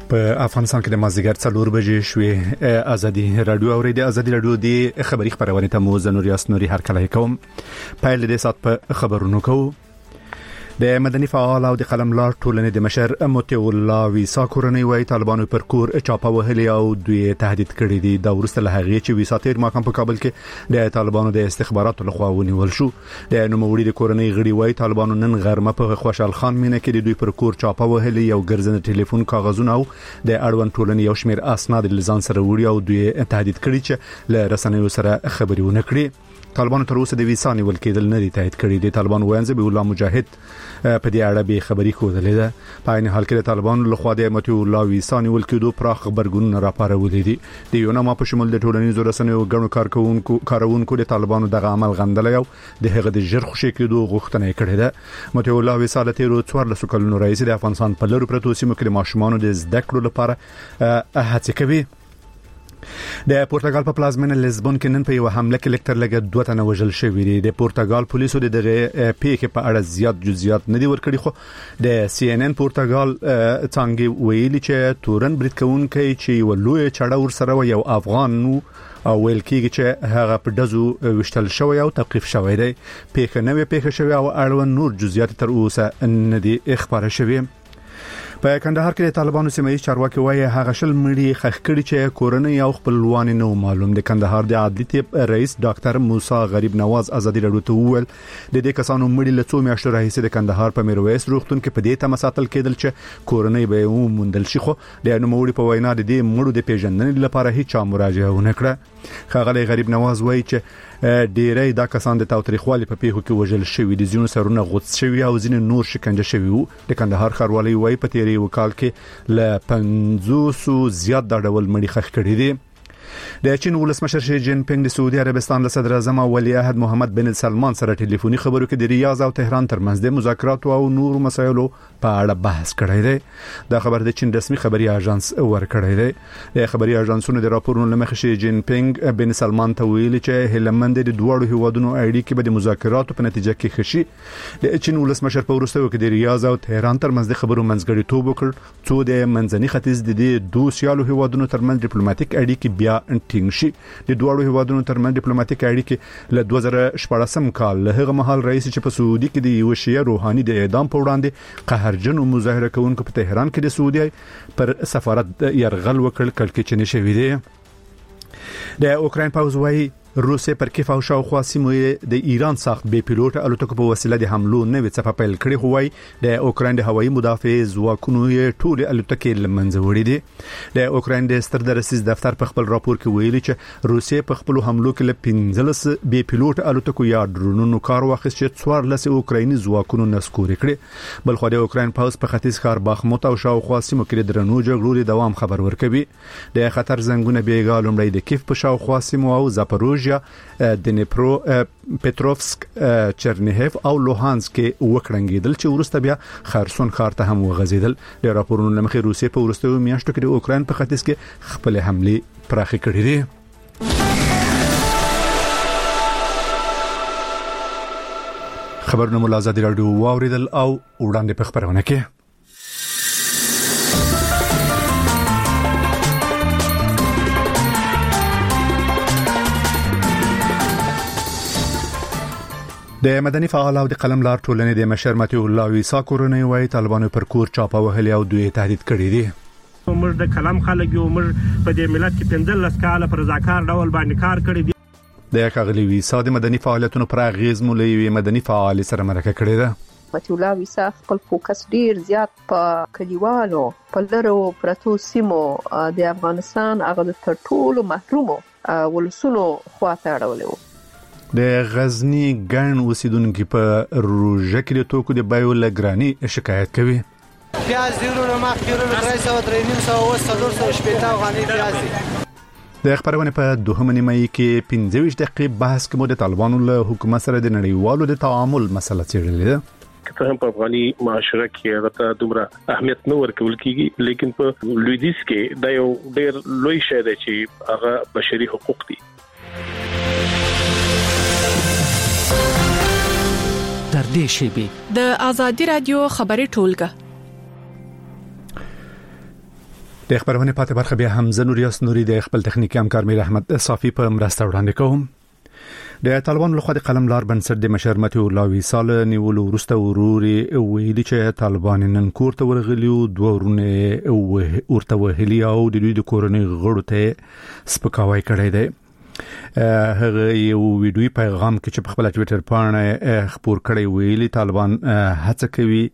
په افغانستان کې د مازیګر 4 بجې شوې. ازادي رادیو اوریدي. ازادي رادیو د خبري خبرونه ته مو زنور یاسنوري هر کله کوم پایل د سات په خبرونو کوم. د مدني فعال او د قلملار ټولنې د مشر موتی الله ویسا کورنۍ وای طالبانو پر کور چاپه وهلي او دوی تهدید کړی دي. دا ورسته له هغه چې ویسا تیر محکمه په کابل کې د طالبانو د استخباراتو لخوا ونیول شو. د نوموړي د کورنۍ غړي وای طالبانو نن غرمه په خوشحال خان مینه کې د دوی پر کور چاپه وهلي او ګرځنده ټلیفون کاغذونه او د اړوند ټولنې یو شمېر اسناد لزان سره وړي او دوی تهدید کړی چې له رسنیو سره خبري ونه کړي. طالبانو تر اوسه د ویسا نیول کېدل نه دي تایید کړي. د طالبانو وینځ به الله مجاهد په دې اړه به خبري کولې ده. په عین حال کې د طالبانو لخوا د موتی الله ویسا نیول کېدو پراخ خبرګونونه راپارولې دي. د یوناما په شمول د ټولنیزو رسنیو غړو کارونکو د طالبانو دغه عمل غندلې او د هغه د ژر خوشي کېدو غوښتنه کړې ده. موتی الله ویسا د تیرو 14 کلونو رئیس د افغانستان په لوري پروتو سیمو کې د ماشومانو د زده کړو لپاره هڅه کوي. د پورتګال په پلازمینه لیزبون کې نن په یو حمله کې لکټر لګ 2 تنه وژل شوی دي. د پورتګال پولیسو د دغه پیښې په اړه زیات جزئیات نه دي ورکړي، خو د سی ان ان پورتګال څنګه ویلي چې تورن برید کوونکی چې ولوی چړه ور سره یو افغان او ویل کېږي چې هغه په دزو وشتل شوی او توقيف شوی دی. پیښه نوې پیښه شوی او اړوند نور جزئیات تر اوسه نه دي خبره شوی. په کندهار کې د طالبانو سیمایي چارواکي وایي هغه شل مړي خښ کړي چې کورنۍ او خپلوان نه معلوم. د کندهار د عدلي طب رئیس ډاکټر موسی غریب نواز ازادي رادیو ته وویل د دې کسانو مړي له 2 میاشتو راهیسې د کندهار په میرویس روغتون کې په دې تمه ساتل کېدل چې کورنۍ به یې وموندل شي، خو د نوموړي په وینا د دې مړو د پیژندنې لپاره هیڅ مراجعه ونه کړه. ښاغلی غریب نواز وایي چې ډیری دا کسان د تاوتریخوالي په پیښو کې وژل شوی دي، ځینو سرونه غوڅ شوی او ځینې نور شکنجه شوی وو. د کندهار ښاروالۍ وایي په تیری وکال کې ل 500 زیات دا ډول مړي خښ کړي دي. د چین ولسمشر شي جین پینګ د سعودي عربستان له صدر اعظم او ولی عهد محمد بن سلمان سره ټلیفوني خبرو کې د ریاض او تهران ترمنځ د مذاکرات او نور مسایلو په اړه بحث کړی دی. دا خبر د چین رسمي خبري اژانس ورکړی دی. د خبري اژانسونو د راپورونو لمخې شي جین پینګ بن سلمان ته ویلي چې هلمند د دوړو هیوادونو اړیکې به د مذاکراتو په نتیجه کې خشي. د چین ولسمشر په ورستیو کې د ریاض او تهران ترمنځ د خبرو منځګړیتوب وکړ څو د منځني ختیځ د دوه سیالو هیوادونو ترمنځ ډیپلوماټیک اړیکې بیا ټینګ شي. د دوه هیوادونو ترمنځ ډیپلوماټیک اړیکې له 2014 کال له هغه مهال رئیس چې په سعودي کې د یو شیعه روحاني د اعدام په وړاندې قهرجن مظاهره کوونکو په تهران کې د سعودي پر سفارت يرغل وکړ کړکېچنې شوې دي. د اوکراین پوځ وایي روسیه پر کیف او شاوخوا سیمو د ایران ساخت بې پیلوټ الوتکو په وسیله د حملو نوې څپه پیل کړې، خو وايي د اوکراین د هوایي مدافع ځواکونو یې ټول الوتکې لمنځه وړي دي. د اوکراین د ستر درسیز دفتر په خپل راپور کې ویلي چې روسیه په خپل حملو کې ل 15 بې پیلوټ الوتکو یا ډرونونو کار واخیست چې 14 اوکرایني ځواکونو نسکوري کړي. بل خو د اوکراین پوځ په ختیځ ښار باخموت او شاوخوا سیمو کې د درنو جګړو د دوام خبر ورکوي. د خطر زنګونه بیګا لومړی د کیف په شاوخوا سیمو او زاپروژیا دنیپرو پټروفسک چرنیهف او لوهانسک کې وکړنګیدل چې ورسته بیا خرسون ښار ته هم وغځیدل. د راپورونو لمخې روسیه په ورستیو میاشتو کې د اوکراین په ختیځ کې خپل حمله پراخه کړې دي. خبرونه مو آزادي رادیو واوریدل او وړاندې په خبرونه کې د مدني فعال او د قلملار ټولنې د مشر موتی الله ویسا کورنۍ وایي طالبانو پر کور چاپه وهلي او دوی تهدید کړي دي. موږ د کلام خلک یو موږ په دې ملت کې 15 کاله پر ځکار ډول باندې کار کړی دی. د کاغلی ویسا د مدني فعالیتونو پر اغیز مولوي مدني فعال سره مرکه کړې ده. موتی الله ویسا خپل فوکس ډیر زیات په کلیوالو په لرو پرتو سیمو د افغانستان هغه د ټولو محرومو ولسونو خواته اړولې. د غزنی ګڼ اوسیدونکو په روژه کې د توکو د بیو لګرانی شکایت کوي. پیاز دیرونو مخکرونو 300 شپېته افغاني پیاز دي. د خبرونه په دوهمه نیمه کې 15 دقیقې بحث کوم د طالبانو له حکومت سره د نړیوالو د تعامل مسله څېړلې ده. کته هم په افغاني معاشره کې هغه دومره اهمیت نه ورکول کیږي، لیکن په لویدیځ کې دا یو ډېر لوی شی دی چې هغه بشري حقوق دي. تر دې شیبې د ازادي رادیو خبري ټولګه د خبرونه پاتې برخه بیا حمزه نوریاس نوري د خپل تخنیکی همکار میر احمد صافی په مرسته وړاندې کوم. د طالبانو لخوا د قلم لار بنسټ د مشر متي الله وصال نیول ورسته وروري ویلي چې طالبان نن کور ته ورغلیو دوه ورونه ورته وهلي او د دوی د کورنۍ غړو ته سپکاوی کړی دی. هغه یو ویډیو پیغام کې چې په خپل ټوئیټر باندې خبر کړی ویلي طالبان هڅه کوي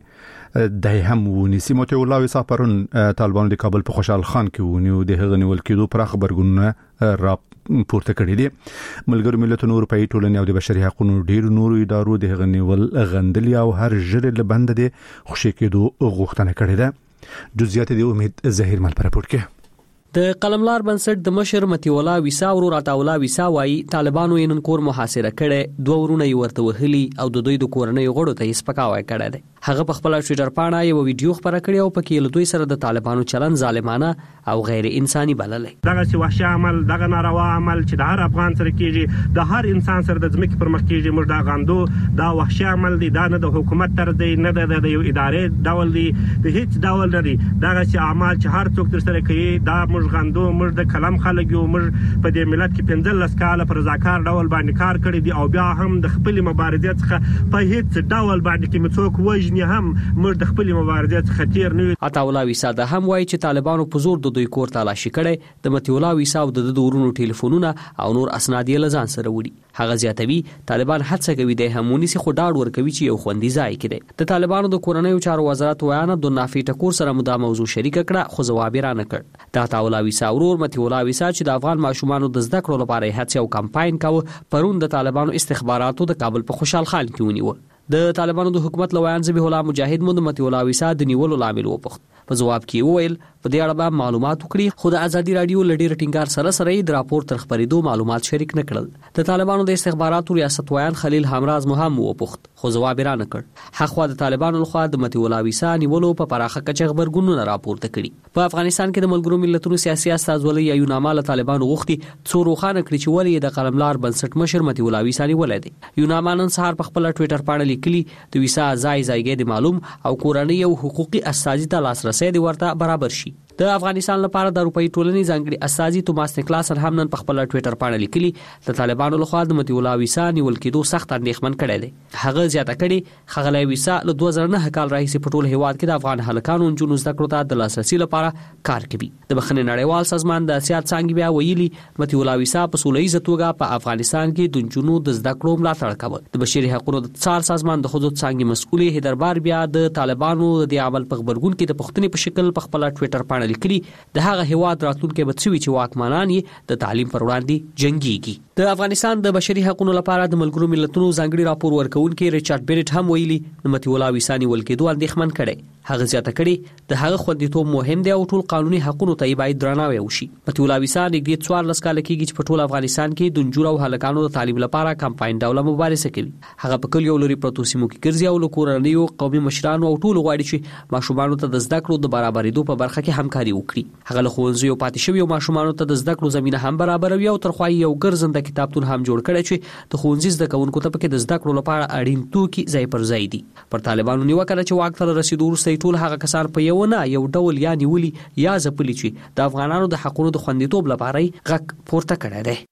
د هم ونیسي. متي الله وصال پرون طالبان د کابل په خوشحال خان کې ونیو د هغه نیول کېدو پر خبرګونه را پورته کړی دي. ملګرو ملتونو اروپאי ټولنې او د بشري حقوقو ډیرو نورو ادارو د هغه نیول غندلي او هر ژړ له بند دي خوشی کېدو غوښتنه کړې ده. جزئیات د امید ظاهر مل پر راپور کې د قلملار بنسټ د مشر متي الله وصال ورور عطاولا وصال وايي طالبانو یې نن کور محاصره کړي دوه ورونه یې ورته وهلي او د دوی د کورنۍ غړو ته یې سپکاوی کړی دی. هغه په خپل ټوئیټر باندې یو ویډیو خبره کړې او پکې له دوی سره د طالبانو چلن ظالمانه او غیر انساني بللې. دغه سی وحشي عمل دغه ناروا عمل چې د هر افغان سره کیږي د هر انسان سره د ځمکې پر مخ کیږي موږ دا غندو. دا وحشي عمل دی دا نه د حکومت تر دی نه د یو ادارې ډول دی د هیڅ ډول نه دی. دغه سی اعمال چې هر څوک تر سره کوي دا موږ غندو. موږ د کلم خلک یو موږ په دې ملت کې 15 کاله پر رضاکار ډول باندې کار کړی دی او بیا هم د خپل مبارزې څخه په هیڅ ډول باندې کې څوک وژني هم موږ د خپل مبارزې څخه تیر نه. عطاولا وصال د هم وایي چې طالبانو په زور د دوی کور تلاشي کړي د متي الله وصال د دورونو ټلیفونونه او نور اسناد یې لزان سره وړي. هغه زیاتوي طالبان هڅه کوي د همونی سي خو ډاډ ورکوي چې یو خوندي ځای کړي. د طالبانو د کورنۍ چارو وزارت ویان د نافي ټکور سره مدا موضوع شریک کړه خو جواب یې را نه کړ. د عطاولا وصال ورور متي الله وصال چې د افغان ماشومانو د زده کړو لپاره هڅه او کمپاین کاوه پرون د طالبانو استخباراتو د کابل په خوشحال خان کې ونیو. د طالبانو د حکومت لویان ذبیح الله مجاهد مند متي الله وصال د نیولو لامل وپوښت. په جواب کې وویل په دې اړه به معلومات وکړي خو د ازادي رادیو لډیر ټینګار سره د راپور تر خبرېدو معلومات شریک نه کړل. د طالبانو د استخباراتو ریاست ویان خلیل همراز مهم وپوښت خو جواب را نه کړ. حقوا د طالبانو لخوا د متي الله وصال نیولو په پراخه کچه خبرګونونه راپورته کړي. په افغانستان کې د ملګرو ملتونو سیاسي استازولۍ یو نامه له طالبانو غوښتي څو روخانه کړي چې ولې د قلملار بنسټ مشر متي الله وصال ولې دی. یو نامه نن سهار په خپل ټوئیټر باندې لیکلي د وصال ځای د معلوم او کورنۍ او حقوقي استازي ته لاسرسي دی ورته برابر شي. د افغانستان لپاره د اروپאי ټولنې ځانګړي استازي توماس نیکلاس هم نن په خپل ټوئیټر باندې لیکلي د طالبانو لخوا د متي الله وصال نیول کېدو سخت اندېښمن کړي دي. هغه زیاته کړي خغلی وصال له 2009 کال راهیسې په ټول هیواد کې د افغان هلکانو انجونو زده کړو ته د لاسرسي لپاره کار کوي. د بخښنې نړیوال سازمان د سیاست څنګه بیا ویلي متي الله وصال په سولهییزه توګه په افغانستان کې د انجونو د زده کړو ملاتړ کوي. د بشري حقوقو د څار سازمان د خودت څنګه مسؤل هیدربار بیا د طالبانو د عمل په خبرګون کې د پښتنې په شکل په خپل ټوئیټر باندې لیکلي د هغه هیواد راتلونکي به څوي چې واکمنان یې د تعلیم پر وړاندې جنگيږي. د افغانستان د بشري حقوقو لپاره د ملګرو ملتونو ځانګړي راپور ورکونکي ریچارډ بیرټ هم ویلي متي الله وصال ولکېدو اندېښمن کړي. هغه زیاته کړي د هغه خوندیتوب مهم دی او ټول قانوني حقوقو ته باید درناوی وشي. متي الله وصال نږدې 14 کال کېږي چې په ټول افغانستان کې د نجونو او هلکانو د تعلیم لپاره کمپاین ډول مبارزه کوي. هغه په کلیو لري پروتو سیمو کې ګرځي او له کورنیو قومي مشرانو او ټول غواړي چې ماشومانو ته د زده کړو د برابرېدو په برخه کې همکاري وکړي. هغه له ښوونځیو پاتې شوی ماشومانو ته د زده کړو زمينه هم برابروي او ترخوای یو ګرځنده کتابتون هم جوړ کړی چې د ښوونځي زده کوونکو ته پکې د زده کړو لپاره اړین توکي ځای پر ځای دي. پر طالبانو نیوکه چې واک ته رسیدو وروسته ټول هغه کسان په یو نه یو ډول یا نیولي یا ځپلي چې د افغانانو د حقوقو د خوندیتوب لپاره غږ پورته کړی دی.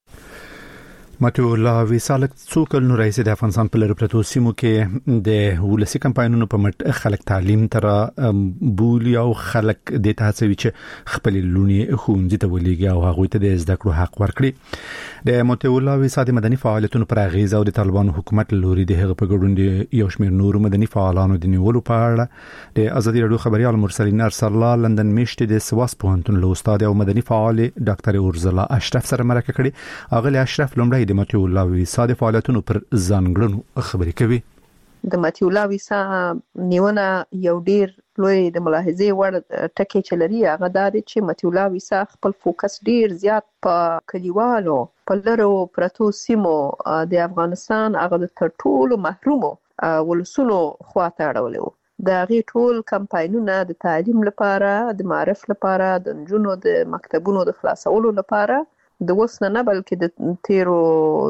متي الله وصال څو کلونو راځي د افغانستان په لری پروتو سیمو کې د ولسی کمپاینونو په مټ خلک تعلیم تر بولی او خلک د تاسو چې خپل لونی خوندې ته ولېږي او هغه ته د زده کړو حق ورکړي. د متي الله وصال مدني فعالیتونو پر غیزه او د طالبانو حکومت لوري د هغه په ګډون د یو شمېر نور مدني فعالانو د نیولو په اړه د ازادي رادیو خبريال مرسلین ارسل الله لندن میشته د سواس پوهنتون له استاد او مدني فعال ډاکټر اورزلا اشرف سره مرکه کړي. اغلی اشرف لومړی د متي الله وصال فعالیتونو پر ځانګړنو خبرې کوي. د متي الله وصال نیونه یو ډیر لوی د ملاحظې وړ ټکی چلري هغه دا چې متي الله وصال خپل فوکس ډیر زیات په کلیوالو په لرو پرتو سیمو د افغانستان هغه د ټولو محرومو ولسونو خواته اړولو. د غي ټول کمپاینونه د تعلیم لپاره د معرف لپاره د نجونو د مکتبونو د خلاصولو لپاره د وسنه نه بلکې د تیرو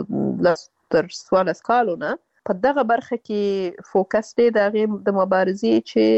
تر 14 کالونه په دغه برخه کې فوکس دی د مبارزې چې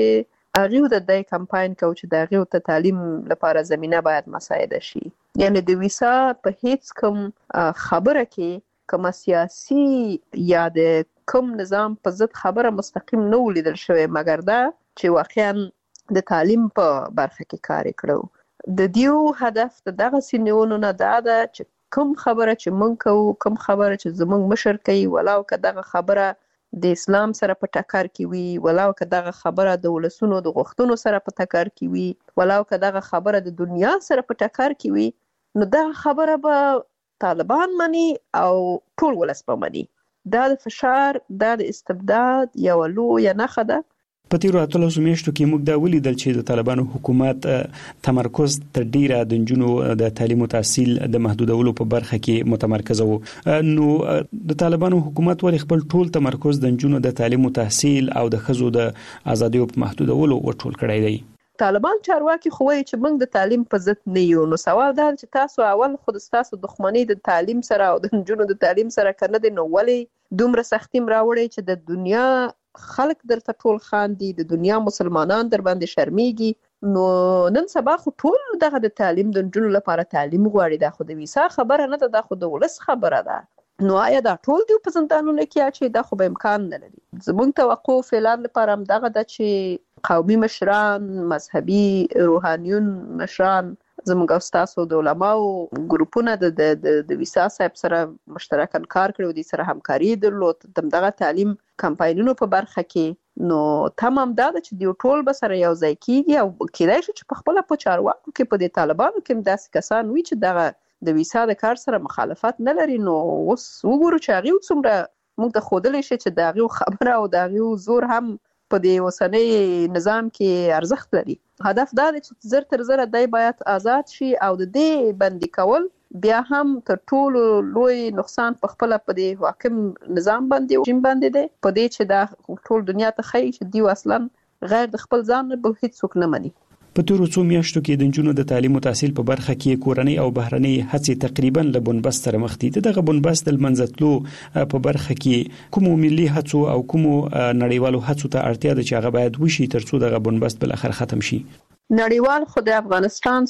هغه د دې کمپاین کو چې د هغه ته تعلیم لپاره زمينه باید مساعده شي. یعنی د ویسا په هیڅ کوم خبره کې کوم سیاسي یا د کوم نظام په ضد خبره مستقیم نه ولیدل شوی، مګر دا چې واقعا د تعلیم په برخه کې کار کړو. د دیو هدف دغه سینونو نه دا ده چې کوم خبره چې مونږ کوو، کوم خبره چې زمونږ مشر کوي، ولاو که دغه خبره د اسلام سره په ټکر کې وي، ولاو که دغه خبره د ولسونو د غوښتنو سره په ټکر کې وي، ولاو که دغه خبره د دنیا سره په ټکر کې وي، نو دغه خبره به طالبان مني او ټول ولس به مني. دا د فشار، دا د استبداد یو لویه نښه ده. په تیرو 18 میاشتو کې موږ دا ولیدل چې د طالبانو حکومت تمرکز تر ډیره د نجونو د تعلیم او تحصیل د محدودولو په برخه کې متمرکز وو. نو د طالبانو حکومت ولې خپل ټول تمرکز د نجونو د تعلیم او تحصیل او د ښځو د ازادۍ په محدودولو ورټول کړی دی؟ طالبان چارواکي خو وایي چې موږ د تعلیم په ضد نه یو. نو سوال دا چې تاسو اول خود تاسو دښمنۍ د تعلیم سره او د نجونو د تعلیم سره کنه دي، نو ولې دومره سختیم راوړي چې د دنیا خلک درته ټول خاندي، د دنیا مسلمانان در باندې شرمېږي؟ نو نن سبا خو ټول دغه د تعلیم د نجونو لپاره تعلیم غواړي. دا خو د ویسا خبره نه ده، دا خو د ولس خبره ده. نو آیا دا ټول دی په زندانونو کې اچي؟ دا خو به امکان نه لري. زموږ توقع فعلا لپاره هم دغه ده چې قومي مشران، مذهبي روحانيون مشران، زموږ استادو د علماو ګروپونه د ویسا صاحب سره مشترکاً کار کړو، دي سره همکاري درلود دغه تعلیم کمپاینونو په برخه کې. نو تمام دا چې دی ټول به سره یو ځای کیږي او کېدای شي چې په خپل په چارواکو کې په دې طالبانو کې داسې کسان وي چې دغه د ویسا د کار سره مخالفت نه لري. نو اوس وګورو چې هغه څومره موږ ته خودلې شي چې دغه خبره او دغه زور هم په دې وسنۍ نظام کې ارزښت لري. هدف دا دی چې زر تر زر دای باید آزاد شي او د دې بندي کول بیا هم تر ټولو لوی نقصان په خپل په دې حاکم نظام باندې رژیم باندې دی، په دې چې دا ټول دنیا ته خی چې دی اصلا غیر د خپل ځان به هیڅ څوک نه مني. په تیرو څو میاشتو کې د نجونو د تعلیم او تحصیل په برخه کې کورنۍ او بهرنۍ هڅې تقریبا له بنبست سره مخ دي. دغه بنبست د منځتلو په برخه کې کوم ملي هڅو او کوم نړیوالو هڅو ته اړتیا ده چې هغه باید وشي ترڅو دغه بنبست بل اخر ختم شي؟ نړیوال خو د افغانستان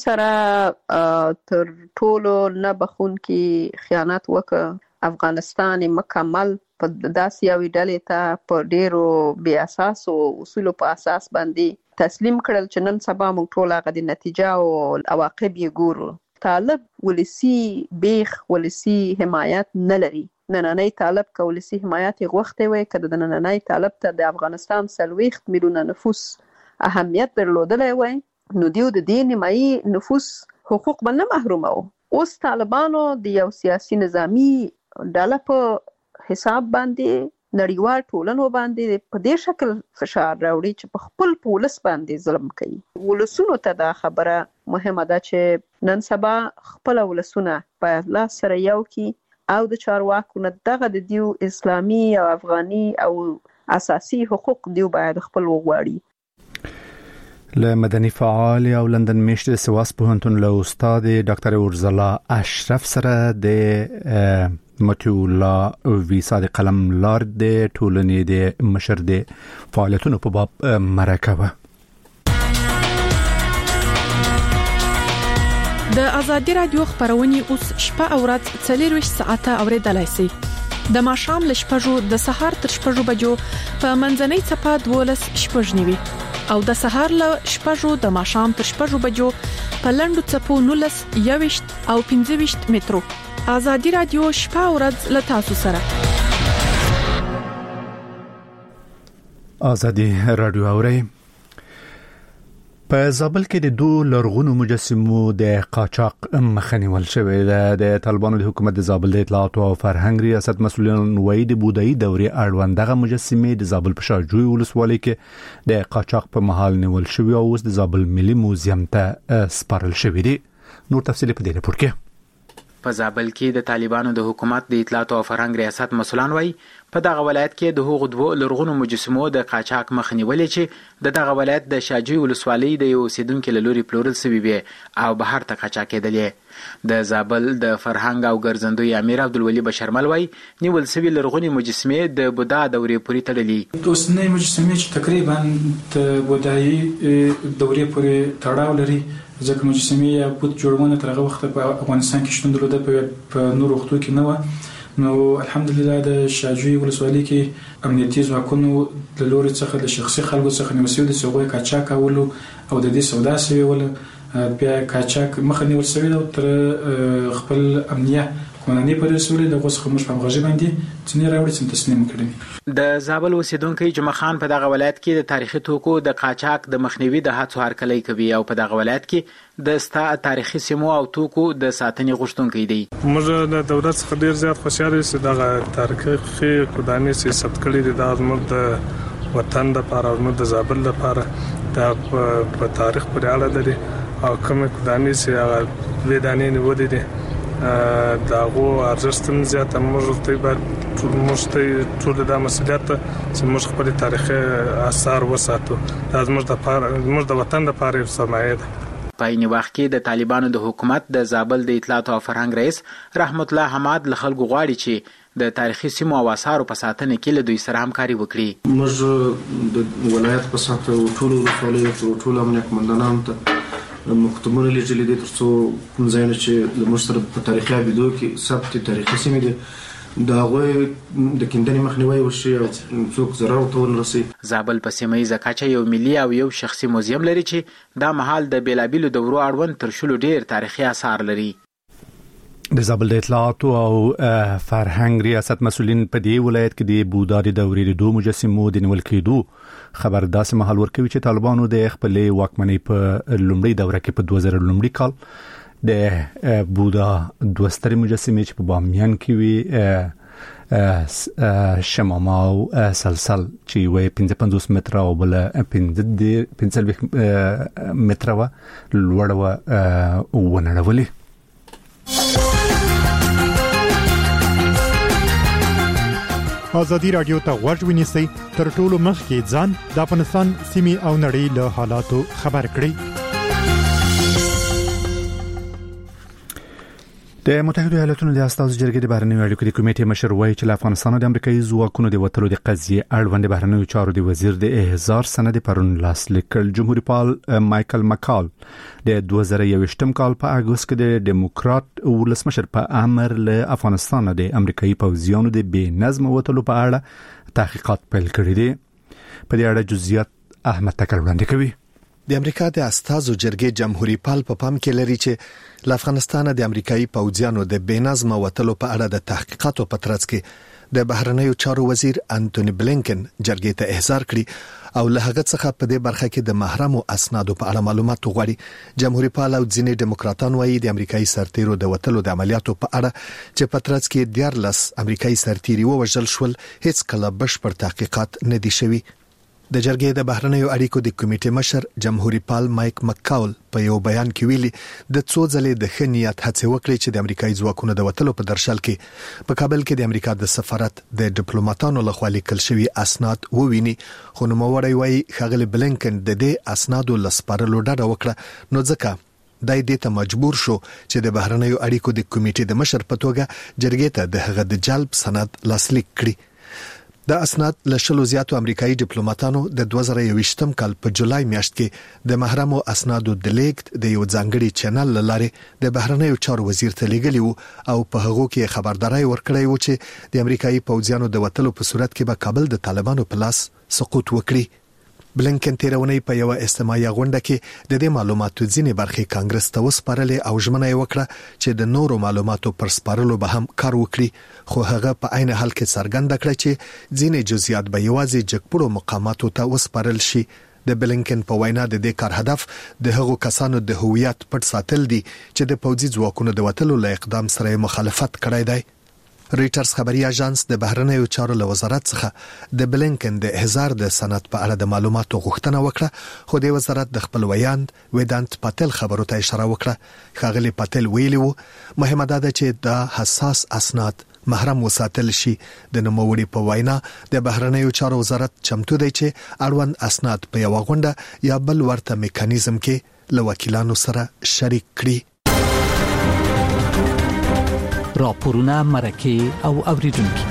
سره تر ټولو نه بخون کې خیانت وکړ. افغانستان مکمل په داسې یوې ډلې ته په ډیرو بې اساس او اصولو په اساس باندې تسلیم کړل چې نن سبا موږ ټول هغه د نتیجه او عواقب یې ګورو. طالب ولسی بیخ ولسی حمایت نه لري. نننۍ طالب که ولسی حمایت غوښتي وي، که د نننۍ طالب ته د افغانستان 40 میلیونه نفوس اهمیت درلودلی وي، نو دیو د دې نیمایي نفوس حقوق به نه محرومه وو. اوس طالبانو د یو سیاسي نظامی ډله په حساب باندې نړیوال ټولنو باندې په دې شکل فشار راوړي چې په خپل پولیس باندې ظلم کوي. ولسونو ته دا خبره مهمه ده چې نن سبا خپل ولسونه باید لاس سره یو کی او د چارواکو نه دغه د دیو اسلامي او افغاني او اساسي حقوق دیو باید خپل وغواړي. له مدني فعال او لندن میشت سواس پوهنتون له استاد ډاکټر ورزلا اشرف سره د متیولا ویسا د قلم لار د ټولنې د مشر د فعالیتونو په باب مرکه. د ازادي رادیو خبرونه اوس شپه او ورځ 24 ساعته اوریدلای شئ. د ماښام ل شپږو د سهار تر شپږو بجو په منځنۍ چپه 12 شپږنیوي او د سهار ل شپږو د ماښام تر شپږو بجو په لندو چپو 19 21 او 25 مترو. ازادي رادیو شپه او ورځ ل تاسو سره. ازادي رادیو اوري. په زابل کې د دوه لرغونو مجسمو د قاچاق مخنیول شوی د طالبانو د حکومت د زابل د اطلاعات او فرهنګ ریاست مسؤلین وایي د بودایي دورې اړوند دغه مجسمې د زابل په شاجوی ولسوالۍ کې د قاچاق په محل نیول شوی او اوس د زابل ملي موزیم ته سپارل شوی دی. نور تفصیل په دې رپورت کې. په زابل کې د طالبانو د حکومت د اطلاعات او فرهنګ ریاست مسؤلان وایي په دغه ولایت کې د هغو دوه لرغونو مجسمو د قاچاق مخ نیولې چې دغه ولایت د شاجوی ولسوالۍ د یو اوسیدونکو له لوري پلورل شوی وي او بهر ته قاچاق کېدلې. د زابل د فرهنګ او ګرځندوی امیر عبدالولي بشرمل وایي نیول شوی لرغونې مجسمې د بودا دورې پورې تړلې. اوسنۍ مجسمې چې تقریبا د بودایي دورې پورې تړاو لري ځکه مجسمې یا بت جوړونه تر هغه وخت په افغانستان کې شتون درلوده په نورو وختو کې نه و. نو الحمدلله د شاجوی ولسوالۍ کې امنیتي ځواکونو د لوري څخه د شخصي خلکو څخه نیول شوی د سوغوي قاچاق کولو او د دې سودا شوی ول بیا قاچاق مخ نیول شوی او تر خپل امنیه قانوني پرېسولې د غوښ خموش په غږی باندې څنګه راوړي چې تسلیم کړي. د زابل اوسیدونکو جمعه خان په دغه ولایت کې د تاریخي توکو د قاچاق د مخنیوي د هڅو هرکلی کوي او په دغه ولایت کې د ستا تاریخي سیمو او توکو د ساتنې غوښتونکي دي. موږ د دولت څخه ډیر زیات خوشاله یو چې دغه تاریخي قدامي سیاست کړی دي د زموږ د وطن لپاره او د زابل لپاره د په تاریخ پورې اړه لري او کوم قدامي چې ودانې نیولې دي داغو ارزښت زیات موږ ته ټول د مسؤلیت چې موږ خپل تاریخي آثار وساتو دا زموږ د وطن لپاره سرمایه ده. په این وخت کې د طالبانو د حکومت د زابل د اطلاعات او فرهنګ رئیس رحمت الله حماد له خلکو غواړي چې د تاریخي سیمو او آثارو په ساتنه کې له دوی سره همکاري وکړي. موږ د ولایت په ساتنه ټول ولایت ټول امنیت مندانانو ته مکتوبونه لیږلي دي ترڅو کوم ځایونه چې د موږ سره په تاریخي ابیدو کې ثبت تاریخي سیمې دي د هغوی د کیندنې مخنیوی وشي او څوک ضرر ورته ونه رسي. زابل په سیمه ییزه کچه یو ملي او یو شخصي موزیم لري چې دا مهال د بیلابیلو دورو اړوند تر شلو ډیر تاریخي آثار لري. د زابل د اطلاعات او فرهنګ ریاست مسؤلین په دې ولایت کې د بودا د دورې د دوه مجسمو د نیول کېدو خبر داسې مهال ورکوي چې طالبانو د خپلې واکمنۍ په لومړۍ دوره کې په 2000 لومړي کال د بودا دوه سترې مجسمې چې په بامیان کې وي شمامه او سلسل چې وي 55 متره او بل 15 متره و لوړ و ونړولې. ازادي رادیو ته غوږ ونیسئ تر ټولو مخکې ځان د افغانستان سیمې او نړۍ له حالاتو خبر کړئ. د متحده ایالاتونو د استازو جرګې د بهرنیو اړیکو د کمیټې مشر وایي چې له افغانستان د امریکایي ځواکونو د وټلو د قضیې اړوند د بهرنیو چارو د وزیر د احضار سند پرون لاسلیک کړ. جمهوریت پال مایکل مکال د 2021 کال په اگست کې د ډیموکرات ولسمشر په امر له افغانستان د امریکایي پوځیانو د بې نظم وټلو په اړه تحقیقات پیل کړي دي. په دې اړه جزئیات احمد تکل وړاندې کوي. د امریکا د استازو جرګې جمهوریت پال په پام کې لري چې له افغانستان د امریکایي پوځیانو د بېنظم وټلو په اړه د تحقیقاتو په ترڅ کې د بهرنیو چارو وزیر انټونی بلینکن جرګې ته احضار کړی او له هغه څخه په دې برخه کې د محرمو اسنادو په اړه معلومات غواړي. جمهوریت پال او ځینې ډیموکراتان وایي د امریکایي سرتیرو د وټلو د عملیاتو په اړه چې په ترڅ کې 14 امریکایي سرتیري ووژل شول هیڅ کله بشپړ تحقیقات نه دي شوي. د جرګې د بهرنیو اړیکو د کمیټې مشر جمهوریت پال مایک مکاول په یو بیان کې ویلي د څو ځلې د ښه نیت هڅه وکړي چې د امریکایي ځواکونو د وټلو په درشل کې په کابل کې د امریکا د سفارت د ډیپلوماټانو لخوا لیکل شوی اسناد وویني. خو نوموړی وایي ښاغلی بلینکن د دې اسنادو لسپارلو ډډه وکړه نو ځکه دای دې ته مجبور شو چې د بهرنیو اړیکو د کمیټې د مشر په توګه جرګې ته د هغه د جلب سند لاسلیک کړي. د اسناد له شلو زیاتو امریکایي ډیپلوماټانو د 2021 کال په جولای میاشت کې د محرمو اسنادو د لیکت د یو ځانګړي چینل لاره د بهرنیو چارو وزیر ته لیږلی وو او په هغه کې خبرداري ورکړی و چې د امریکایي پوځیانو د وټلو په صورت کې به کابل د طالبانو په لاس سقوط وکړي. بلینکن تیرونی په یو استماعي غونډه کې د دې معلوماتو ځینې برخې کانګرس ته وسپارلې او ژمنه یې وکړه چې د نورو معلوماتو پر سپارلو به هم کار وکړي. خو هغه په عین حال کې څرګنده کړه چې ځینې جزئیات به یوازې جګپړو مقاماتو ته وسپارل شي. د بلینکن په وینا د دې کار هدف د هغو کسانو د هویت پټ ساتل دي چې د پوځي ځواکونو د وټلو له اقدام سره مخالفت کړی دی. ریټرز خبري اژانس د بهرنیو چارو له وزارت څخه د بلینکن د احضار د سند په اړه د معلوماتو غوښتنه وکړه خو د وزارت د خپل ویاند ویدانت پاتل خبرو ته اشاره وکړه. ښاغلی پاتل ویلي وو مهمه ده چې دا حساس اسناد محرم وساتل شي. د نوموړي په وینا د بهرنیو چارو وزارت چمتو دی چې اړوند اسناد په یو غونډه یا بل ورته میکانیزم کې له وکیلانو سره شریک کړي. راپورونه مرکه او اوریدونکو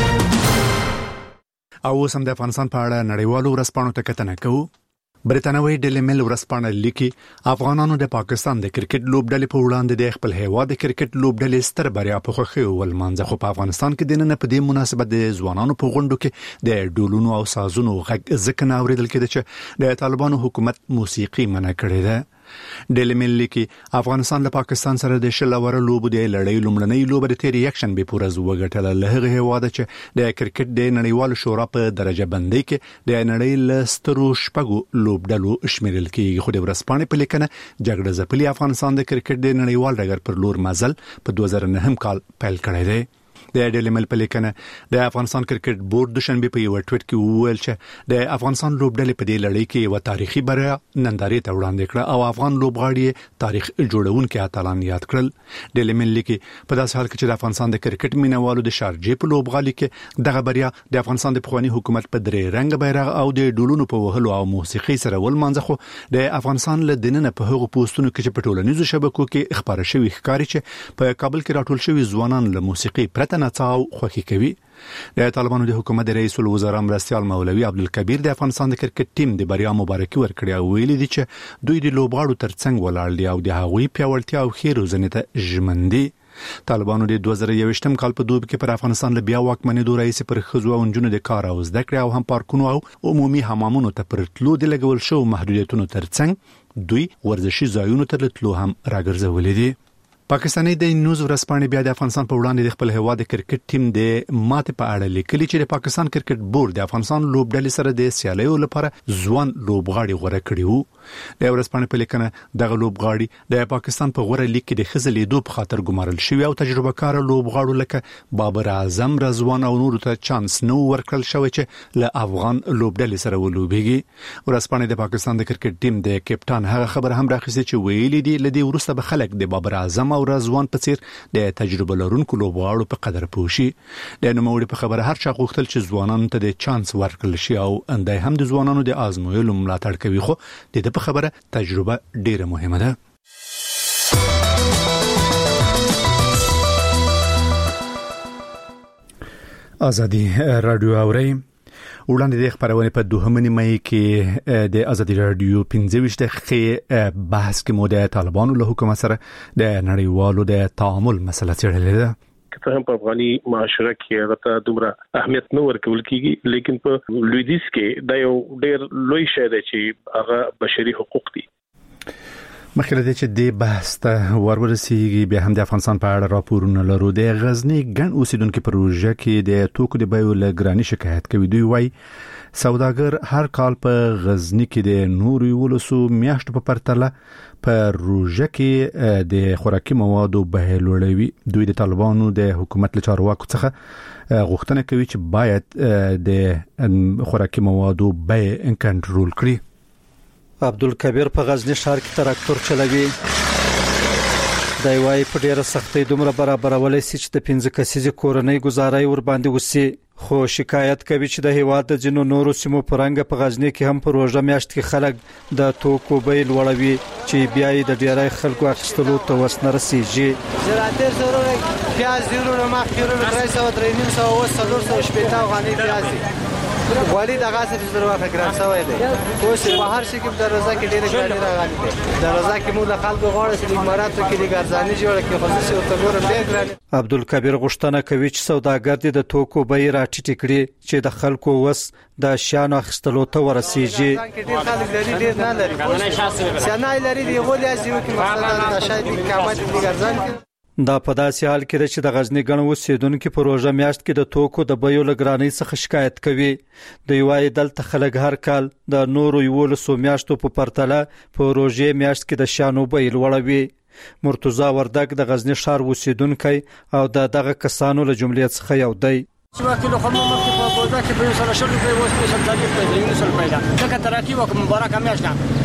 او سم د افغانستان په اړه نړیوالو ورځپاڼو ته کتنه کوو. برتانوي ډیلی میل ورځپاڼه لیکي افغانانو د پاکستان د کرکټ لوبډلې په وړاندې د خپل هیواد د کرکټ لوبډلې ستر بریا په خوښي ولمانځه، خو په افغانستان کې د نن په دې مناسبت د ځوانانو په غونډو کې د ډولونو او سازونو غږ ځکه نه اوریدل کېده چې د طالبانو حکومت موسیقي منع کړې ده. ډیلی میل لیکي افغانستان له پاکستان سره د شلور لوبو د لړۍ لومړنۍ لوبه د تیر یکشن به پورز وګټله. له هغه هیواده چې د کرکټ د نړیوال شورا په درجه بندۍ کې د نړۍ له سترو شپږو لوبډلو شمیرل کېږي، خو د ورځپاڼې په لیکنه جګړه ځپلي افغانستان د کرکټ د نړیوال ډګر پر لور مزل په 2009 کال پیل کړی دی. د ډیلی میل په لیکنه د افغانستان کرکټ بورډ د شنبه په یو ټویټ کې وویل چې د افغانستان لوبډلې په دې لړۍ کې یو تاریخي بریا نندارې ته وړاندې کړه او افغان لوبغاړي تاریخ جوړونکي اتلان یاد کړل. ډیلی میل لیکي په داسې حال کې چې د افغانستان د کرکټ مینوالو د شارجې په لوبغالي کې دغه بریا د افغانستان د پخوانی حکومت په درې رنګ بیرغ او د ډولونو په وهلو او موسیقي سره ولمانځه، خو د افغانستان له دننه په هغو پوسټونو کې چې په ټولنیزو شبکو کې خبره شوی ښکاري چې په کابل کې راټول شوی ځوانان له موسیقي پرته نڅاو خوښي کوي. د طالبانو د حکومت د رئیس الوزرا مرستيال مولوي عبدالکبیر د افغانستان د کرکټ ټیم د بریا مبارکي ورکړه او ویلي دي چې دوی د لوبغاړو ترڅنګ ولاړ دي او د هغوی پیاوړتیا او خیر روزنې ته ژمن دي. طالبانو د 2021 کال په دوب کې پر افغانستان له بیا واکمنۍ رئیس پر خزو او جنونو د کار او زده کړې او هم پارکونو او عمومي حمامونو ته پر تلو د لګول شو محدودیتونو ترڅنګ دوی ورزشي ځایونو ته تلو هم راګرځولې دي. پاکستاني د نیوز ورځپاڼې بیا د افغانستان په وړاندې د خپل هیواد د کرکټ ټیم د ماتې په اړه لیکلي چې د پاکستان کرکټ بورډ د افغانستان لوبډلې سره د سیالیو لپاره ځوان لوبغاړي غوړه کړي وو. د ورځپاڼې په لیکنه دغه لوبغاړي د پاکستان په غوړه لیګ کې د خزلیدو په خاطر ګمارل شوی او تجربه کار لوبغاړو لکه بابر اعظم، رضوان او نور ته چانس نو ورکړل شوی چې له افغان لوبډلې سره ولوبېږي. ورځپاڼې د پاکستان د کرکټ ټیم د کپټان هغه خبر هم راخیسته چې ویلي دي لدی ورسته به خلک د بابر اعظم او رضوان په څیر د تجربه لرونکو لوبغاړو په قدر پوښي. د نوموړي په خبره هر چا غوښتل چې ځوانانو ته د چانس ورکړل شي او اندای هم د ځوانانو د آزمویلو ملاتړ کوي، خو د دې په خبره تجربه ډیره مهمه ده. ازادي رادیو اوري وړاندې د خبرونه په 2 مې کې د ازادي رادیو 15 دقیقې بحث کې مو د طالبانو له حکومت سره د نړیوالو د تعامل مسله څېړلې ده. که هم په افغاني معاشره کې هغه ته دومره اهمیت نه ورکول کیږي، لیکن په لویدیځ کې دا یو ډېر لوی شی دی چې هغه بشري حقوق دي. مخکې چې د بحث ته ورورسیږي به هم د افغانستان په اړه راپورونه لرو. د غزنی ګڼ اوسیدونکو پروژه کې د توکو د بیو لګرانی شکایت کوي. دوی وایي سوداګر هر کال په غزنی کې د نورو ولسو میاشتو په پرتله په روژه کې د خوراکي موادو بیه لوړوي. دوی د طالبانو د حکومت له چارواکو څخه غوښتنه کوي چې باید د خوراکي موادو بیه کنټرول کړي. عبدالکبیر په غزنی ښار کې تراکتور چلوي. دا یوای په ډیره سختۍ دومره برابرولې چې د 15 کسیزې کورنۍ گزارای ور باندې وسی، خو شکایت کوي چې د هیواد د جنو نورو سیمو پرنګ په غزنی کې هم په روزه میاشت کې خلک د توکو بیل وړوي چې بیا یې د ډیرای خلکو اخیستلو ته وسنه رسیږي. زراعتي ضروري پیاز ضروري ما کیلو 300 شپېته غني پیاز ولی دغه څه ضرورت فکران شوی دی. اوس په هر شي کې د رضا کې ډېر ګرځي راغلي دي. د رضا کې موږ خلکو غواړو چې د اماراتو کې د ګرځاني جوړ کې خصوصي او تګور ډېر ګرځي. عبدالکبیر غوښتنه کوي چې سوداګر د توکو بیې راټیټ کړي چې د خلکو وس د شیانو اخیستلو ته ورسیږي. ډېر خلک لري ډېر نه لري. شانای لري دی ولې ازیو کې مثلا د شای د کابل د ګرځان دا په داسې حال کې چې د غزنی ګڼ اوسیدونکو په روزه میاشت کې د توکو د بیو لګرانی څخه شکایت کوي. د یوای دلته خلک هر کال د نورو یولسو میاشتو په پرتله په روزه میاشت کې د شانو بیل وړوي. مرتضی وردګ د غزنی ښار اوسیدونکو او دغه کسانو له جملې څخه یو دی. چې وکیل خمو مخکې په بوزا کې په 100 روپۍ وسپیشل تاریخ په 100 روپۍ دا څنګه ترقی وکم مبارک همیشه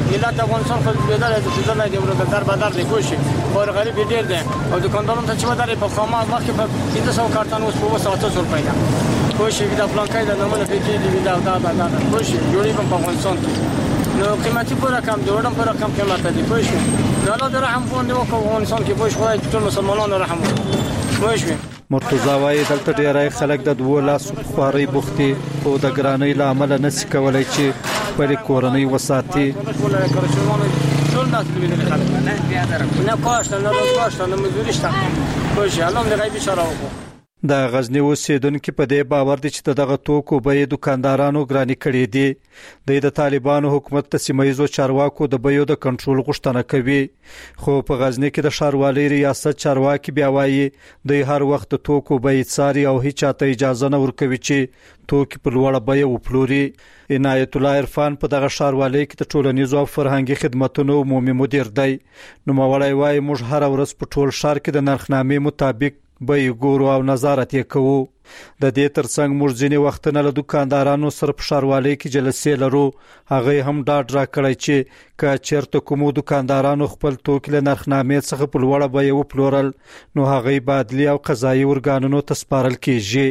ملت افغانستان خود بدل از بدل دی ورته در بدر دی کوشي اور غریب ډیر دی او دکاندارانو ته چې مدارې په خامه مخکې په 500 کارتن اوس په 700 روپۍ ده کوشي دا پلانکای د نمونه پیږي دی دا کوشي جوړي په افغانستان نو قیمتي پر رقم دوړم پر رقم قیمت دی کوشي نو الله د رحم فون دی وکړو افغانستان کې کوشي خدای ټول مسلمانانو رحم وکړي کوشي مرتضی وايي دلته ډیری خلک د 2 لاس خواري بوختي او د ګرانۍ لامل نه څه کولای چې پر کورنۍ وساتي ټول ناس ویل خلک نه کوښښ نه مزدوري شته کوشي الله دې غیبي اشاره وکړي د غزنی اوسیدونکو په دې باور دي چې دغه توکو به دکاندارانو ګرانی کړي دي د طالبانو حکومت ته سیمایزو چارواکو د بیو د کنټرول غوښتنه کوي خو په غزنی کې د ښاروالۍ ریاست چارواکي بیا وایي د هر وخت توکو به څاري او هیڅ ته اجازه نه ورکوي چې توکي په لوړه بیه وپلوري عنایت الله عرفان په دغه ښاروالۍ کې د ټولنیزو او فرهنګي خدماتو عمومي مدیر دی نو مولای وایي موږ هر ورځ په ټول ښار کې د نرخنامې مطابق به ګورو او نظارت یې کوو د دې ترڅنګ موږ ځینې وختونه له دکاندارانو سره په ښاروالۍ کې جلسې لرو هغه هم ډاډ راکړی چې که چېرته کومو دکاندارانو خپل توکي له نرخنامې څخه په لوړه بیه وپلورل نو هغه به عدلي او قضایي ارګانونو ته سپارل کیږي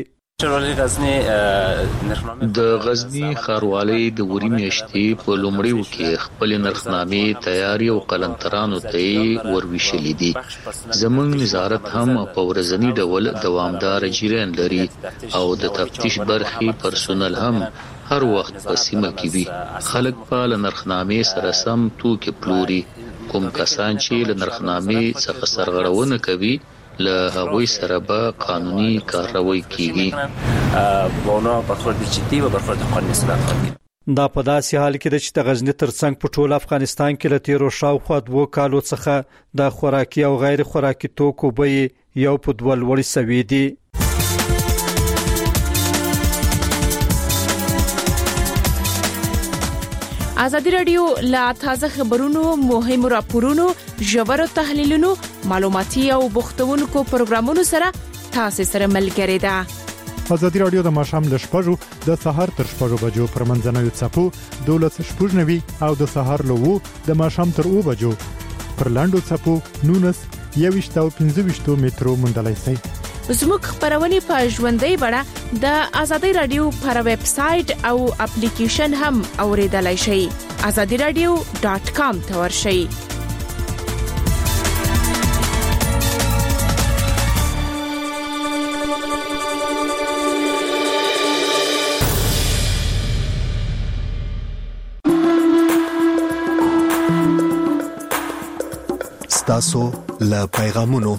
د غزنی ښاروالۍ د وری میاشتې په لومړیو کې خپل نرخنامې تیاری او قلمترانو ته ورویشلې دي زموږ نظارت هم په ورځنی ډول دوامدار جریان لري او د تفتیش برخې پرسونل هم هر وخت په سیمه کې وي خلک په نرخنامې سره سم توکي پلوري کوم کسان چې له نرخنامې څخه سرغړونه کوي له هغوی سره به قانوني کارروي کیږي اونا برخورد جدي و برخورد قانوني سره دا په داسې حال کې د چې د غزنی ترڅنګ په ټول افغانستان کې له تیرو شاوخوا 2 کالو څخه د خوراکي او غیر خوراکي توکو بیې یو په 2 لوړې سوي دي ازادي رادیو لا تازه خبرونو مهمو راپورونو ژورو تحلیلونو معلوماتي او بوختونکو پروګرامونو سره تاسو سره ملګری ده ازادي رادیو د ماشام د شپږو د سهار تر 6 بجو پر منځنوي چپو 12:00 او د سهار لوو د ماشام تر 2 بجو پر لاندو چپو 19 او 15 مترو مندلای سي زموږ خبرونه په ژوندۍ بڼه د ازادي رادیو پر ویب سټ او اپلیکیشن هم اوریدلای شئ azadiradio.com ته ورشئ ستاسو له پیغامونو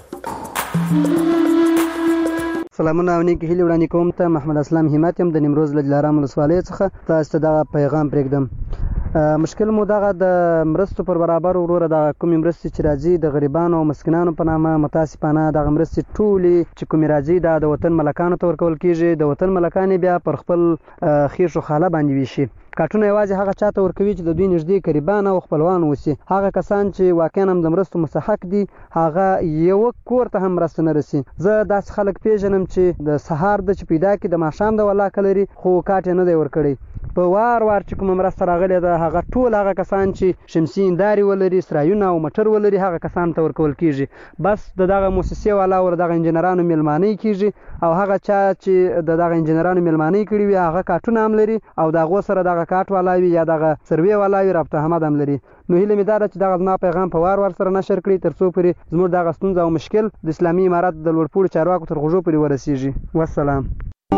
سلامونه او نیک هیله وړاندې کوم ته محمد اسلام همت يم د نیمروز لجلارام ولسوالۍ څخه تاسو ته دا پیغام پرېږدم مشکل مو دغه د مرستو پر برابر وروره د کوم مرستې چې راځي د غریبانو او مسکینانو په نامه متاسفانه د مرستې ټولې چې کوم راځي د وطن ملکانو ته ورکول کیږي د وطن ملکان بیا پر خپل خیر شو خاله باندې ویشي کارتونه یوازې هغه چاته ورکوي چې د دوی نږدې قریبان او خپلوان وسی هغه کسان چې واقعا هم د مرستو مستحق دي هغه یو کور ته هم مرسته نه رسي زه داس خلک پیژنم چې د سهار د چې پیدا کې د ماښام د ولا کلري خو کاټ نه دی ورکړي په وار چې کوم مرسته راغلی ده هغه ټول هغه کسان چې شمسي انداري ولري سرایونه او مټر ولري هغه کسان ته ورکول کیږي بس دغه مؤسسې والا ور دغه انجنیرانو ملماني کیږي او هغه چا چې دغه انجنیرانو ملماني کړي وي هغه کارتونه هم لري او دغه سره دغه کارت والا وي یا دغه سروي والا وي رابطه هم هم لري نو هیله مې دا چې دغه ما پیغام په وار سره نشر کړی ترڅو پرې زموږ دغه ستونزه او مشکل د اسلامي امارات د لوړپوړو چارواکو تر غوږو پرې ورسیږي والسلام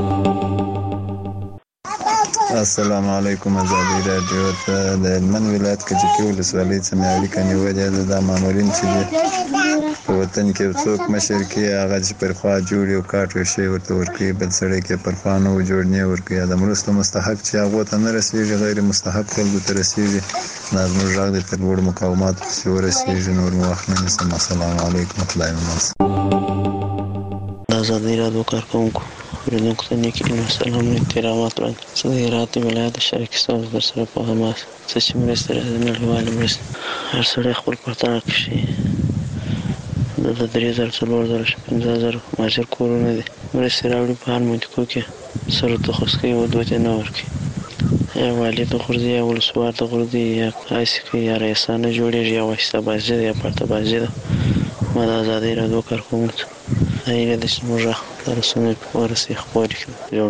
السلام علیکم ازادي رادیو ته د هلمند ولایت کجکي ولسوالۍ څخه اړیکه نیولې ده د مامورین چې په وطن کې څوک مشر کې هغه چې پر خوا جوړ یو کاټ شي ورته ورکوي بل سړی کې پر خوا نه جوړ نه ورکوي د مرستو مستحق چې هغه ته نه رسیږي غیر مستحق خلکو ته رسیږي نظم راغ د تلوړ مقاومت چې ورسیږي نور وخت نه نسم السلام علیکم خدای مو ازادي رادیو کارکونکو ورنوک ته نیکی سلام احترامات وړاندې زه د هرات ولایت شریک ستاسو در سره په حماس څه چې مرسته راځي نړیواله مرسته هر سړی خپل پرتنه کشي د 3000 4000 5000 ماجر کورونه دي مرسته راوړي په هر منطقو کې سره تخصصي ودوته نه ورکي یا والی د غردي یا ولسوار د غردي یا قایسکي یا رئیسانه جوړیږي یا واشته بازي یا پرته بازي ده ما د ازادي رادیو کارکونکو ایله د شموجه رسنۍ ورسې خبرې جوړ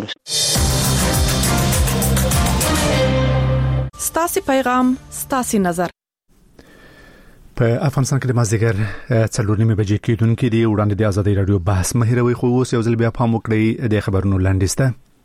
ستاسي پیغام ستاسي نظر په افغانستان کې د مازدیګر 4:30 بجې کېدونکې دی وړاندې د ازادي رادیو بحث مهیروي خو اوس یو ځل بیا پام وکړئ د خبرونو لاندې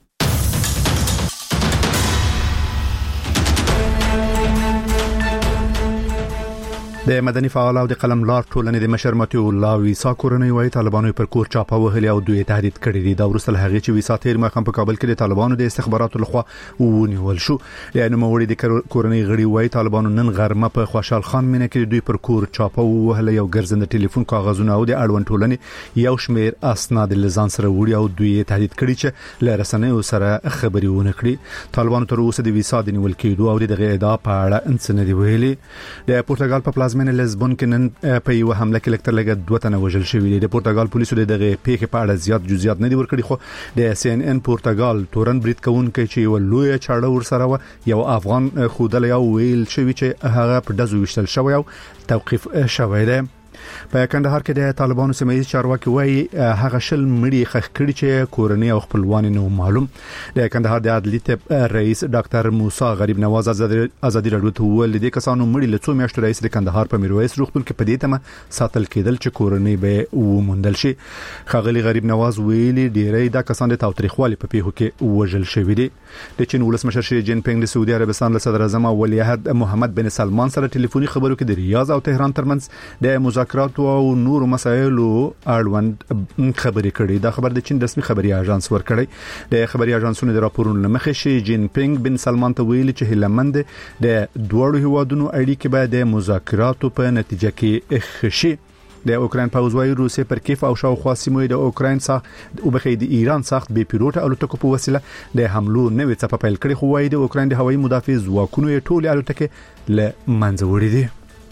د مدني فعال او د قلم لار ټولنې د مشر متي الله ویسا کورنۍ وايي طالبانو پر کور چاپه وهلي او دوی تهدید کړی دي دا ورسره هغه چې ویسا تیر مخم په کابل کې د طالبانو د استخباراتو لخوا ونیول شو لانه موري د کورنۍ غړي وايي طالبانو نن غرمه په خوشحال خان مینه کې دوی پر کور چاپه وهلي او ګرځنده ټلیفون کاغذونه او د اړوند ټولنې یو شمیر اسناد لزان سره وړي او دوی تهدید کړی چې لرسنې سره خبري ونه کړي طالبانو تر اوسه د ویسا د نیول کېدو او د ادعا په اړه انسان دی ویلي د پرتګال په من لزبون کې نن په یو حمله کې لکتر لګ 2 تنه وژل شوی دي د پرتګال پولیسو دغه پیښه په اړه زیات جزئیات نه دي ورکړي خو د CNN پرتګال تورن بریټ کون کې چې یو لوی چاړه ور سره یو افغان خودل یو ویل شوی چې هغه په دزو وشتل شوی او توقيف شوی دی په کندهار کې د طالبانو سیمایي چارواکي وایي هغه شل مړي خخ کړي چې کورنۍ او خپلوان نو معلوم د کندهار د عدلیت رئیس ډاکټر موسی غریب نواز ازادي رادیو ته ویل دي کسانو مړي له 2 میاشتو رئیس د کندهار په میرویس روغتون کې پدې تمه ساتل کېدل چې کورنۍ به ومندل شي خغلی غریب نواز ویلي ډیری د کسان د تاوتریخوالي په پیښو کې وژل شوی دي د چین ولسمشر شي جین پینګ د سعودي عربستان له صدر اعظم ولیعهد محمد بن سلمان سره ټلیفوني خبرو کې د ریاض او تهران ترمنځ د مذاکرات او نور مسایلو اړوند خبرې کړي دا خبر د چین رسمي خبري اژانس ورکړي د خبري اژانسونو د راپورونو لمخې شي جین پینګ بن سلمان ته ویلي چې هلمند د دوړو هیوادونو اړیکې به د مذاکراتو په نتیجه کې اخشي د اوکرين پوځوي روسي پر کیف او شاوخوا سیمو د اوکرين څخه او بخې د ایران څخه به پیلوټ الوتکو په وسیله د حملو نوې څه په پیل کړي خو وايي د اوکرين د هوایي مدافع ځواکونو ټولې الوتکې له منځه وړي دي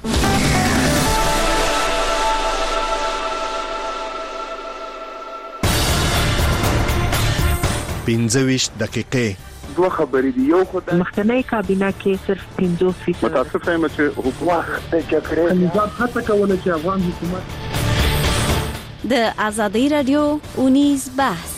پینځويش دقیقې دوه خبرې دي یو خدای مخکنی کابینه کې صرف 50% متاسف یم چې حکومت د جګړې نظام هڅه کوله چې افغان حکومت د ازادي رادیو اونیز بحث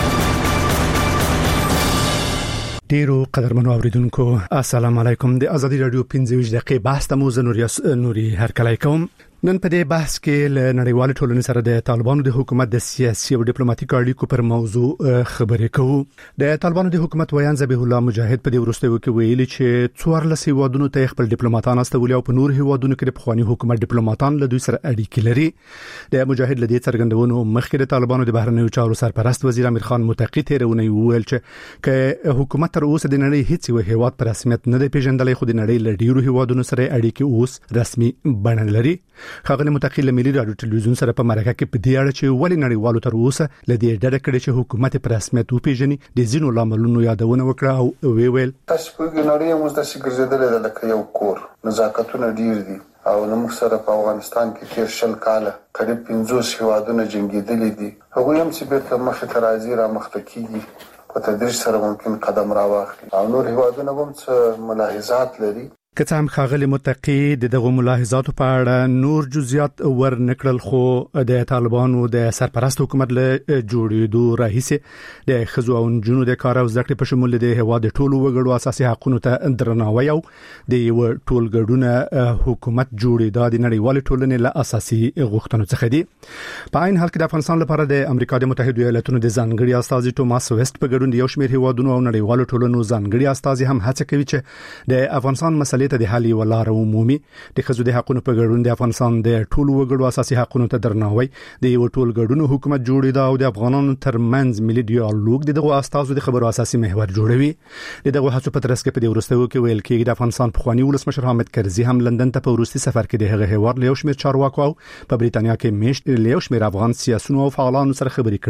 ډیرو قدرمنو اوریدونکو السلام علیکم د ازادي رادیو 15 دقیقې بحث ته مو نوري هر کله کوم نن په دې بحث کې له نړیوال ټولنې سره د طالبانو د حکومت د سیاسي او ډیپلوماټیک اړیکو پر موضوع خبرې کوو د طالبانو د حکومت ویان ذبیح الله مجاهد په دې ورستیو کې ویلي چې 14 هیوادونو ته خپل ډیپلوماټان استولي او په نور هیوادونو کې د پخوانی حکومت ډیپلوماټان له دوی سره اړیکې لري د مجاهد له دې څرګندونو مخکې د طالبانو د بهرنیو چارو سرپرست وزیر امیر خان متقی تیرونه ویل چې حکومت تر اوسه د نړۍ هیڅ یو هیواد په رسمیت نه دی پیژندل خو د نړۍ له ډیرو هیوادونو سره اړیکې اوس رسمي بڼه لري خغلی متقی له ملي رادیو ټلویزیون سره په مرکه کې په دې اړه چې ولې نړیوالو تر اوسه له دې ډډه کړې چې حکومت په رسمیت وپیژني د زینو لاملونو یادونه وکړه او ویل تاسو په نړۍ موږ د ګرځیدل لکه یو کور نزاکتونه ډیر دي او نو سره په افغانستان کې تیر شل کاله قریب 50 هیوادونه جنگیدلې دي هغه هم چې بیرته مخه ترازی را مخته کیږي په تدریج سره ممکن قدم راوخلي او نور هیوادونه هم څه ملاحظات لري کته هم خاغلی متقی دغه ملاحظاتو په اړه نور جزئیات ور نکړل خو د طالبانو د سرپرست حکومت له جوړېدو راهیسه د خزو او جنونو د کار او زده په شمول د هوا د ټولو وګړو اساسي حقوقو ته درناوی او د یو ټولګړونه حکومت جوړېدا د نړیوال ټولنې له اساسي غوښتنو څخه دي په عین حال کې د افغانستان لپاره د امریکا د متحده ایالاتونو د ځانګړي استاذ توماس ویسټ په ګډون یو شمېر هیوادونو او نړیوال ټولنو ځانګړي استاذ هم هڅه کوي چې د افغانستان مسله ته د حل ولار عمومي د خزو د حقوقو په ګډون د افغانستان د ټولو وګړو اساسي حقوقو ته درناوی د یو ټولګړونو حکومت جوړېدا او د افغانانو ترمنځ ملي ډیالوګ دغه استازو د خبرو اساسي محور جوړوي دغه هڅو په ترڅ کې په دې ورستیو کې ویل کېږي د افغانستان پخوانی ولسمشر حامد کرزي هم لندن ته په ورستي سفر کې د هغه هیواد له شمیر چارواکو او په بریتانیا کې میشت له شمیر افغان سیاسيونو او فعالانو سره خبرې کړې دي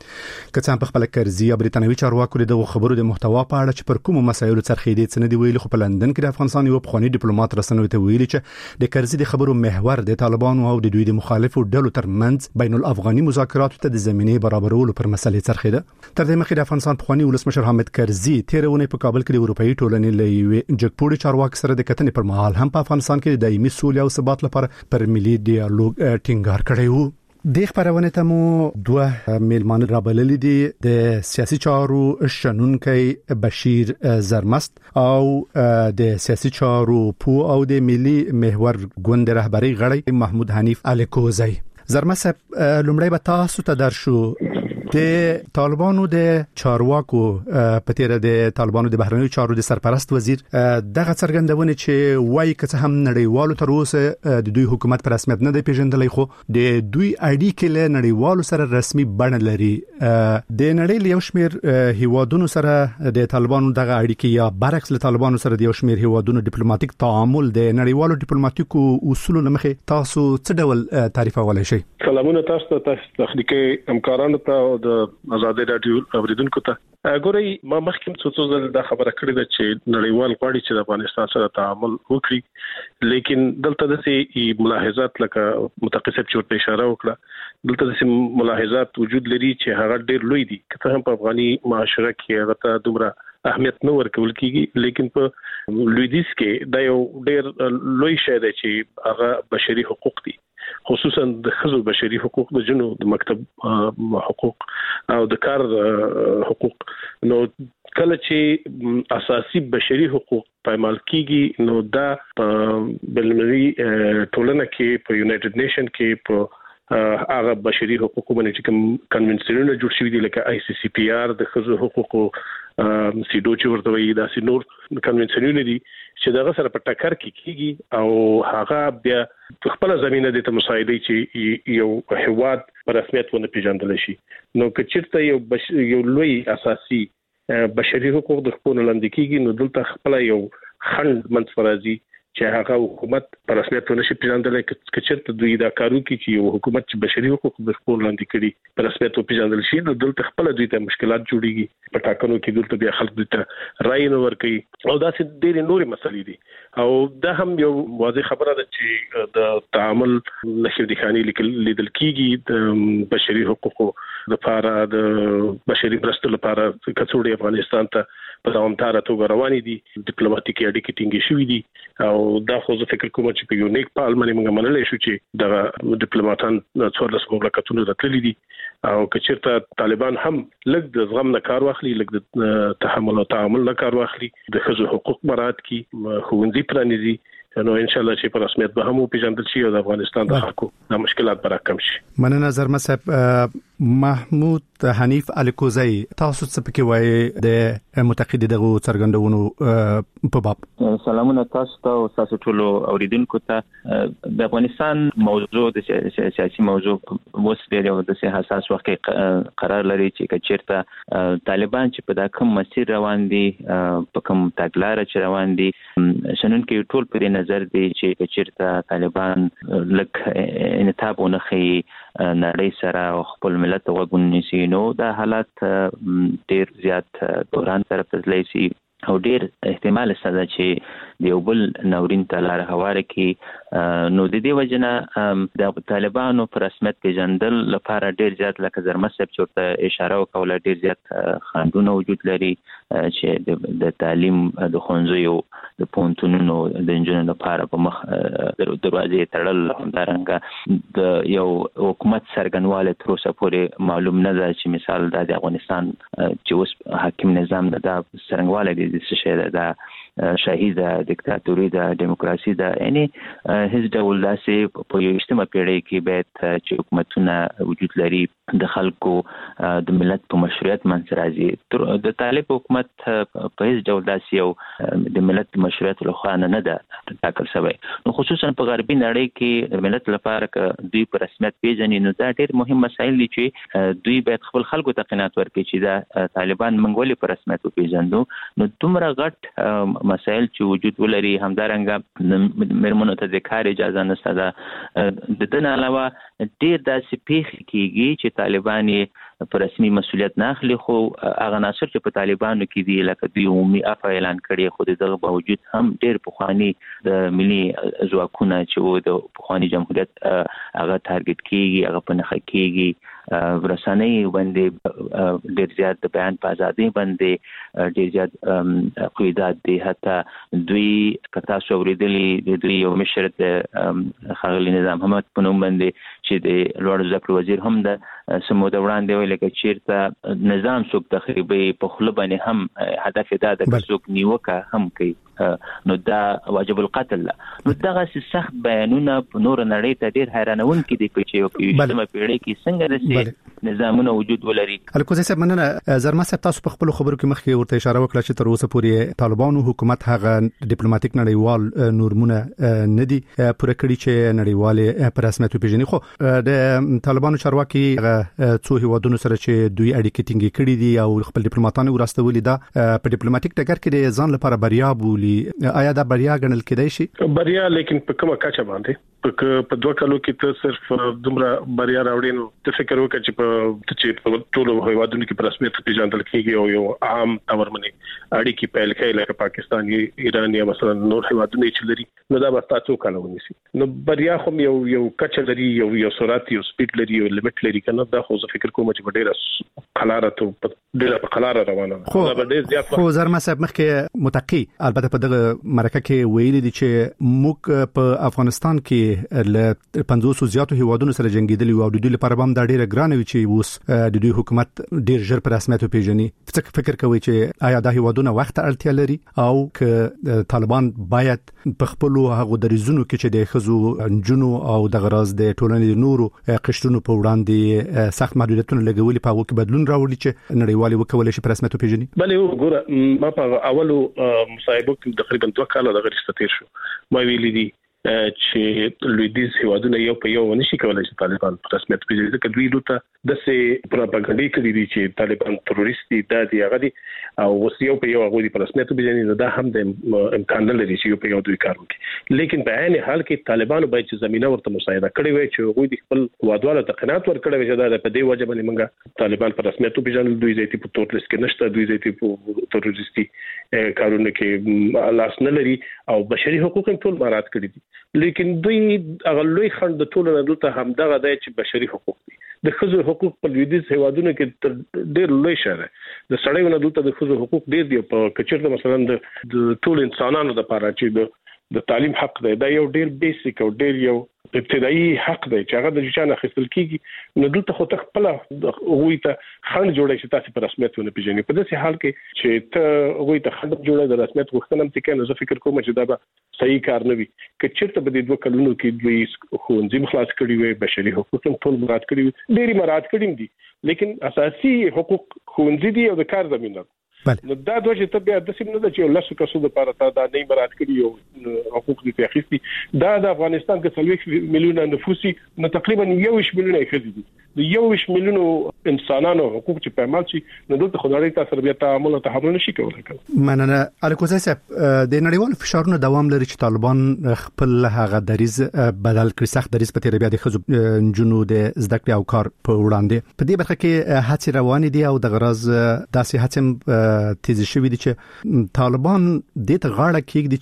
که څنګه په خپل کرزي برېټانوي چارواکو د خبرو د محتوا په اړه چې پر کومو مسایلو څرخېدي څه نه دی ویلي، خو په لندن کې د افغانستان یو پخوانی ډیپلوماټ رسنوي ته ویلي چې د کرزي د خبرو محور د طالبانو او د دوی د مخالفو ډلو ترمنځ بین الافغاني مذاکراتو ته د زمینه برابرولو پر مسلې څرخېده. تر دې مخکې د افغانستان پخوانی ولسمشر حامد کرزي تیرونه په کابل کې د اروپאי ټولنې لوي جګپوړي چارواکي سره د کتنې پر مهال هم په افغانستان کې د دایمي سولې او ثبات لپاره پر ملي ډیالوګ ټینګار کړی وو. د خبرونه ته مو دوه میلمان رابلل دي د سیاسي چارو شنونکي بشیر زرمست او د سیاسي چارو پو او د ملي محور ګوند رهبری غړی محمود حنیف الکوزی. زرمست لومړی به تاسو ته درشو د طالبانو د چارواکو په تیر د طالبانو د بهرنیو چارو د سرپرست وزیر دغه څرګندونه چې وایي که هم نړیوالو تر اوسه د دوی حکومت پر رسمیت نه دی پیژندلای، خو د دوی اړیکې له نړیوالو سره رسمي بڼه لري. د نړۍ له یو شمېر هیوادونو سره د طالبانو دغه اړیکې یا برعکس له طالبانو سره د یو شمېر هیوادونو ډیپلوماټیک تعامل د نړیوالو ډیپلوماټیکو اصولو لمخې تاسو څه ډول تعریفولای شئ؟ سلامونه تاسو تخنیکی همکارانو ته د آزادي رادیو اوریدونکو ته. ګورئ ما مخکې څو ځله دا خبره کړې ده چې نړیوال غواړي چې د افغانستان سره تعامل وکړي، لیکن دلته د سي ملاحظات لکه متقصد چورته اشاره وکړه، دلته د سي ملاحظات وجود لري چې هغه ډېر لوی دي که هم په افغاني معاشره کې هغه ته دومره اهمیت نه ورکول کیږي، لیکن په لویدیځ کې دا یو ډېر لوی شی دی چې هغه بشري حقوق دي، خصوصا د ښځو بشري حقوق، د جنو د مکتب حقوق او د کار حقوق. نو کله چې اساسي بشري حقوق پایمال کیږي نو دا په بلمري ټولنه کې په یونایټډ نیشن کې په هغه بشري حقوقو باندې چې کوم کنونسیونونه جوړ شوي دي لکه ICCPR د ښځو حقوقو سیډو چې ورته وایي دا نور کنونسیونونه دي چې دغه سره په ټکر کې کیږي او هغه بیا خپل زمينه د مساعدې چې یو هواد په رسمیت ونه پیژندل شي. نو که چیرته یو لوی اساسي بشري حقوق د خپل لاندې کیږي نو دلته خپل یو خند منځفرازي چې هغه حکومت په رسمیت ونه شي پیژندل، که چیرته دوی دا کارو کوي چې یو حکومت چې بشري حقوق د خپل لاندې کړي په رسمیت پیژندل شي نو دلته خپل دوی ته مشکلات جوړيږي، په ټاکنو کې دلته بیا خلک دوی ته رائے نه ورکوي او دا څه ډېر نورې مسلې دي. او دا هم یو واضح خبره ده چې د تعامل نشي د خاني لیدل کیږي د بشري حقوقو لپاره د بشري مرستو لپاره کڅوړي افغانستان ته په دوامداره توګه روانې دي، ډیپلوماټیک اړیکې ټینګې شوې دي او دا خو زه فکر کوم چې په یو نیک پال باندې موږ منلای شو چې د ډیپلوماټان 14 مملکتونو راتللي دي او که چیرته طالبان هم لږ د زغم نه کار واخلي، لږ د تحمل او تعامل نه کار واخلي، د ښځو حقوق مراعات کړي، ښوونځي پرانیزي، نو ان شاء الله چې په رسمیت به هم پیژندل شي او د افغانستان د خلکو د مشکلات به راکم شي. مننه زرمه صاحب. محمود حنیف الکوزی، تاسو څه پکې وایي د متقید دغه څرګندونو په باب؟ سلامونه تاسو ته او تاسو ټول اوریدونکو ته. د افغانستان موضوع د سیاسي موضوع اوس ډېر یو د حساس وخت کې قرار لري چې چیرته طالبان چې په دا کوم مسیر روان دي، په کوم تګلارې چې روان دي، شنونکي ټول په نظر دی چې چیرته طالبان لک انتاب ونخي نړۍ سره خپل ملت وګونیسي نو دا حالت ډیر زیات دوران طرف ته تللی شي او ډیر احتمال شته چې د یو بل ناورین ته لار هواره کی. نو د دې وجنه د طالبانو پر رسمیت پیژندل لپاره ډیر زیات لکه زرمسب چورته اشاره وکوله ډیر زیات خنډونه وجود لري چې د تعلیم د ښوونځیو د پونتونو د انجنونو لپاره په مخ دروازې تړل، همدارنګه د یو حکومت څرګندواله تر اوسه پورې معلوم نه ده چې مثال د افغانستان چې اوس حاکم نظام د څرګندواله د څه شی ده، شاهي ده، دیکتاتوري ده، دیموکراسي ده، یعنی هیڅ ډول داسې په 21مه پیړۍ کې باید چې حکومتونه وجود لري د خلکو د ملت په مشروعیت منځ راځي. د طالب حکومت په هیڅ ډول داسې یو د ملت مشروعیت لخوا نه ده ټاکل شوی. نو خصوصا په غربي نړۍ کې د ملت لپاره که دوی په رسمیت پیژني نو دا ډېر مهم مسایل دي چې دوی باید خپل خلکو ته قناعت ورکړي چې دا طالبان موږ ولې په رسمیت وپیژنو. نو دومره غټ مسایل چې وجود ولري، همدارنګه د میرمنو ته د کار اجازه نشته ده، د دې علاوه ډېر داسې پیښې کیږي چې طالبان پر رسمي مسولیت نه اخلي، خو هغه عناصر چې په طالبانو کې دي لکه دوی عمومي عفو اعلان کړي، خو دغه باوجود هم ډېر پخوانی د ملي ځواکونه چې د پخوانی جمهوریت هغه ټارګټ کیږي، هغه په نخښه کیږي. ورسنۍ باندې ډېر زیات د بیان په ازادۍ باندې ډېر زیات قیودات دي. حتی دوی کتا شوریدلی د دوی یو مشر د خاغلی نظام حمد په نوم باندې چې د لوړ زده کړو وزیر هم د سمو د وړاندې ویل کې چیرته نظام څوک تخریبي په خله باندې هم هدف دا د څوک نیوکه هم کوي، نو دا واجب القتل. نو دغه سخت بیانونه په نور نړۍ ته ډېر حیرانون کې دي چې یو پیړۍ کې څنګه د نظامونو وجود ولري. الکوزي صاحب مننه. زرما صاحب تاسو په خپل خبرو کې مخکې ورته اشاره وکړه چې تر اوسه پورې طالبانو حکومت هغه ډیپلوماټیک نړیوال نورمونه نه دي پوره کړی چې نړیوال په رسمیت پیژني، خو د طالبانو چارواکي څو هیوادونو سره چې دوی اړیکې ټینګې کړې دي او خپل ډیپلوماټانو ورستولي دا په ډیپلوماټیک ټګر کې د ځان لپاره بریا بولي. آیا دا بریا ګڼل کېدای شي؟ بریا لیکن په کومه کچه باندې په دوه کالو کې ته صرف دومره بریا راوړې نو ته فکر وکړه چې په ټولو هیوادونو کې په رسمیت پیژندل کېږي او یو عام تورمنې اړیکې پیل کړي لکه پاکستان، ایران یا مثلا نور هیوادونه چې لري، نو دا به تاسو کالو ونیسي. نو بریا خو یو کچه لري، یو سرعت، یو سپیډ لري، یو لیمټ لري کنه. دا خو زه فکر کوم چې ډېره قلاره په قلاره روانه ده. دا ډېر زیات خو زرما صاحب مخکې متقی البته په دغه مرکه کې ویلي دي چې موږ په افغانستان کې له 500 زیاتو هیوادونو سره جنگیدلی او د دوی لپاره هم دا ډیره ګرانه وي چې اوس د دوی حکومت ډیر ژر پر رسمیت پیژني. څه فکر کوي چې آیا دا هیوادونه وخت اړتیا لري او ک طالبان باید په خپل هغه دریزونو کې چې د خزو جنو او د غراز د ټولنې نورو قشرونو په وړاندې سخت محدودیتونه لګولي په هغه کې بدلون راوړي چې نړیوالي وکولای شي پر رسمیت پیژني؟ بله وګوره، ما په اولو مصاحبه کې تقریبا 2 کاله د غریسته تیر شو، ما ویلي دي چې لویدیز هیوادونه یو په یو نشي کولای چې طالبان په رسمیت پیژني، ځکه دوی دلته د سه پروپاګاندا کوي چې طالبان تروریست دي، د هغه دي او اوس یو په یو هغه په رسمیت پیژني، نو دا هم د امکان نه لري چې یو په یو دوی کار وکړي. لیکن په عین حال کې طالبانو باید چې زمينه ورته مساعده کړې وي چې هغه د خپل وادواله تقنات ورکړي وي چې دا په دې وجه باندې موږ طالبان په رسمیت پیژنل، دوی ځای په تور لیست کې نشته، دوی ځای په تروریستي کارونه کې لاس نه لري او بشري حقوق هم ټول مراعات کړي دي. لیکن دوی هغه لوی خند د ټولو نه دلته هم دغه دی چې بشري حقوق دي. د ښځو حقوق په لویدیځ هیوادونو کې ډېر لوی شاره، د سړیو نه دلته د ښځو حقوق ډېر دي. په کچېرته مثلا د ټول انسانانو لپاره چې د تعلیم حق دی، دا یو ډېر بیسیک او ډېر یو ابتدایي حق دی چې هغه د ځان اخیستل کیږي. نو دلته خو ته خپل هغوی ته خند جوړی چې تاسو په رسمیت ونه پیژنئ. په داسې حال کې چې ته هغوی ته خند جوړی د رسمیت غوښتنه هم کوي، نو زه فکر کوم چې دا به صحیح کار نه وي. که چېرته به د 2 کلونو کې دوی ښوونځي خلاص کړي وي، بشري حقوق هم ټول مراعات کړي وي، ډېری مراعات کړي دي، لیکن اساسي حقوق ښوونځي دي او د کار زمينه. نو دا دوه چې ته بیا د سیمه نه د چې لاسو کسو د لپاره ته دا نه مراعات کړي او حقوق دي تخیستي. دا د افغانستان کې 30 میلیونه نفوسي، نو تقریبا 1 میلیونه خزي دي، د 1 میلیونو انسانانو حقوق چې پېمال شي، نو دلته خدای ته سره بیا تعامل او تحمل نشي کولای. مننه. الکوزي صاحب، د نړیوال فشارونو دوام لري چې طالبان خپل هغه دریز بدل کړي، سخت دریز په تیر بیا د خزو جنو د زده کړې او کار په وړاندې. په دې برخه کې هڅې روانې دي او د غرض داسې هڅې تیز شوی دي چې طالبان د ته غاړه کېږدي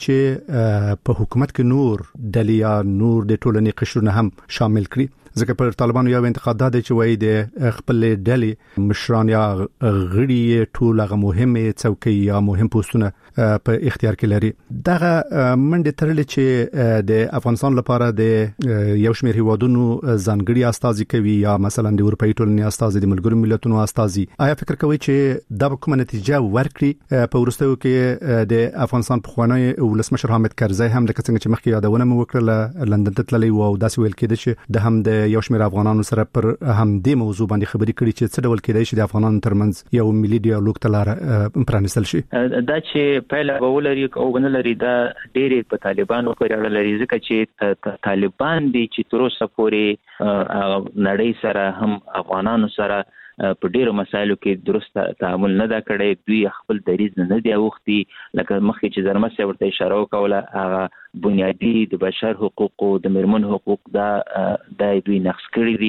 چې په حکومت کې نور ډلې یا نور د ټولنې قشرونه هم شامل کړي. ځکه پر طالبانو یو انتقاد ده چې وایي د خپل ډلې مشران یا غړي ټول هغه مهمه څوکۍ یا مهم پوسټونه په اختیار کې لري. دغه منډه ترلې چې د افغانستان لپاره د یو شمېر هیوادونو ځانګړي استازي کوي یا مثلا د اروپאי ټولنې استازي، د ملګرو ملتونو استازي، آیا فکر کوي چې دا به کومه نتیجه ورکړي؟ په ورستیو کې د افغانستان پخوانی ولسمشر حامد کرزی هم لکه څنګه چې مخکې یادونه مو وکړه لندن ته تللی و او داسې ویل کېده چې د هم د یو شمېر افغانانو سره پر همدې موضوع باندې خبرې کړي چې څه ډول کېدای شي د افغانانو ترمنځ یو ملي ډیالوګ ته لار پرانیستل شي. دا چې پایله به ولري او نه لري دا ډېرې په طالبانو پورې اړه لري، ځکه چې طالبان دي چې تر اوسه پورې نړۍ سره هم افغانانو سره په ډیرو مسایلو کې درست تعامل نه دا کړی. دوی خپل دریز نه دی اوختي، لکه مخکې چې زرمسه ورته اشاره وکوله، هغه بنیادی د بشر حقوق او د میرمن حقوق دا دوی نقض کړی دي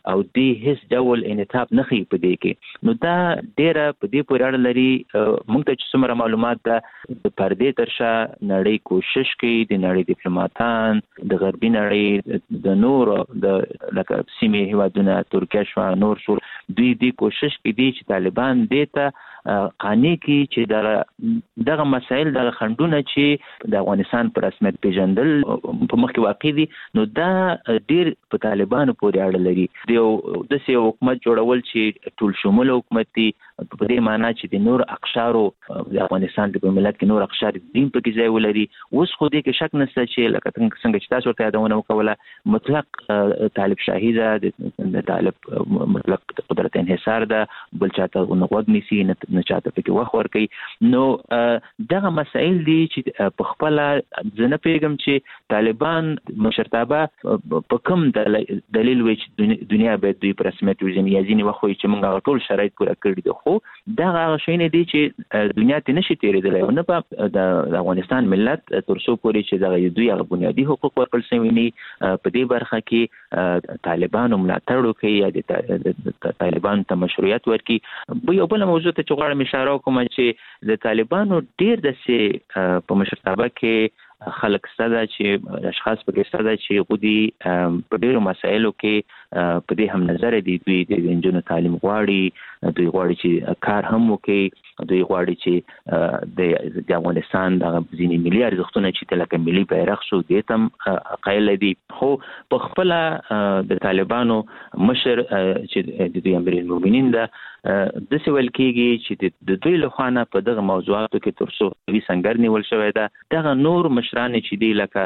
او دې هیڅ ډول انعطاف نه خي په دې کې. نو دا ډیره په دې پورې اړه لري موږ ته چې څومره معلومات ده د پردې ترشا نړۍ کوشش کوي، د نړۍ ډیپلوماټان، د غربي نړۍ، د نور د لکه سیمې هیوادونه ترکیه شو نور شو، دوی کوشش کوي چې طالبان دې ته قانع کی چې دغه مسائل دغه خندونه چې د افغانستان پر رسمیت پیژندل په مخ کې واقع دي. نو دا ډیر په طالبانو پورې اړه لري. د سې حکومت جوړول چې ټول شمول حکومت دی په دې معنی چې د نور اقشارو د افغانستان په ملت کې نور اقشار دین په کې ځای ولري. اوس خو دې کې شک نشته چې لکه څنګه چې تاسو ته یادونه وکوله مطلق طالب شاهي ده، د طالب مطلق قدرت انحصار ده، بل چاته غوږ نیسي نه چاته پکې وخت ورکوي. نو دغه مسائل دي چې په خپل ځنه پیغام چې طالبان مشرتابه په کوم دلیل وي چې دنیا به دوی پر رسمیت وزنی یا ځینې وخت چې موږ ټول شرایط پوره کړی دي، خو دغه شی نه دي چې دنیا ته نشي تیرېدلی او نه په د افغانستان ملت ترڅو پورې چې دغه دوی هغه بنیادي حقوق ورکړل شوي نه په دې برخه کې طالبانو ملاتړ وکړي یا د طالبانو ته مشروعیت ورکړي. یو بل موضوع ته چې غواړم اشاره وکړم چې د طالبانو ډیر د په مشرتابه کې خلک ستاسو چې اشخاص په کې ستاسو چې غوډي په ډیرو مسایلو کې په دې هم نظر دي دوی د انجونو تعلیم غواړي، دوی غواړي چې کار هم وکړي، دوی غواړي چې د افغانستان د ځینې ملي ارزښتونه چې لکه ملي بیرغ شو دې تم قایل دي. خو په خپل د طالبانو مشر چې د امیر المؤمنین ده د څه ول کېږي چې د دوی له خوانه په دغه موضوعاتو کې ترڅو وی څنګه نیول شوی ده دغه نور مشران چې دی لکه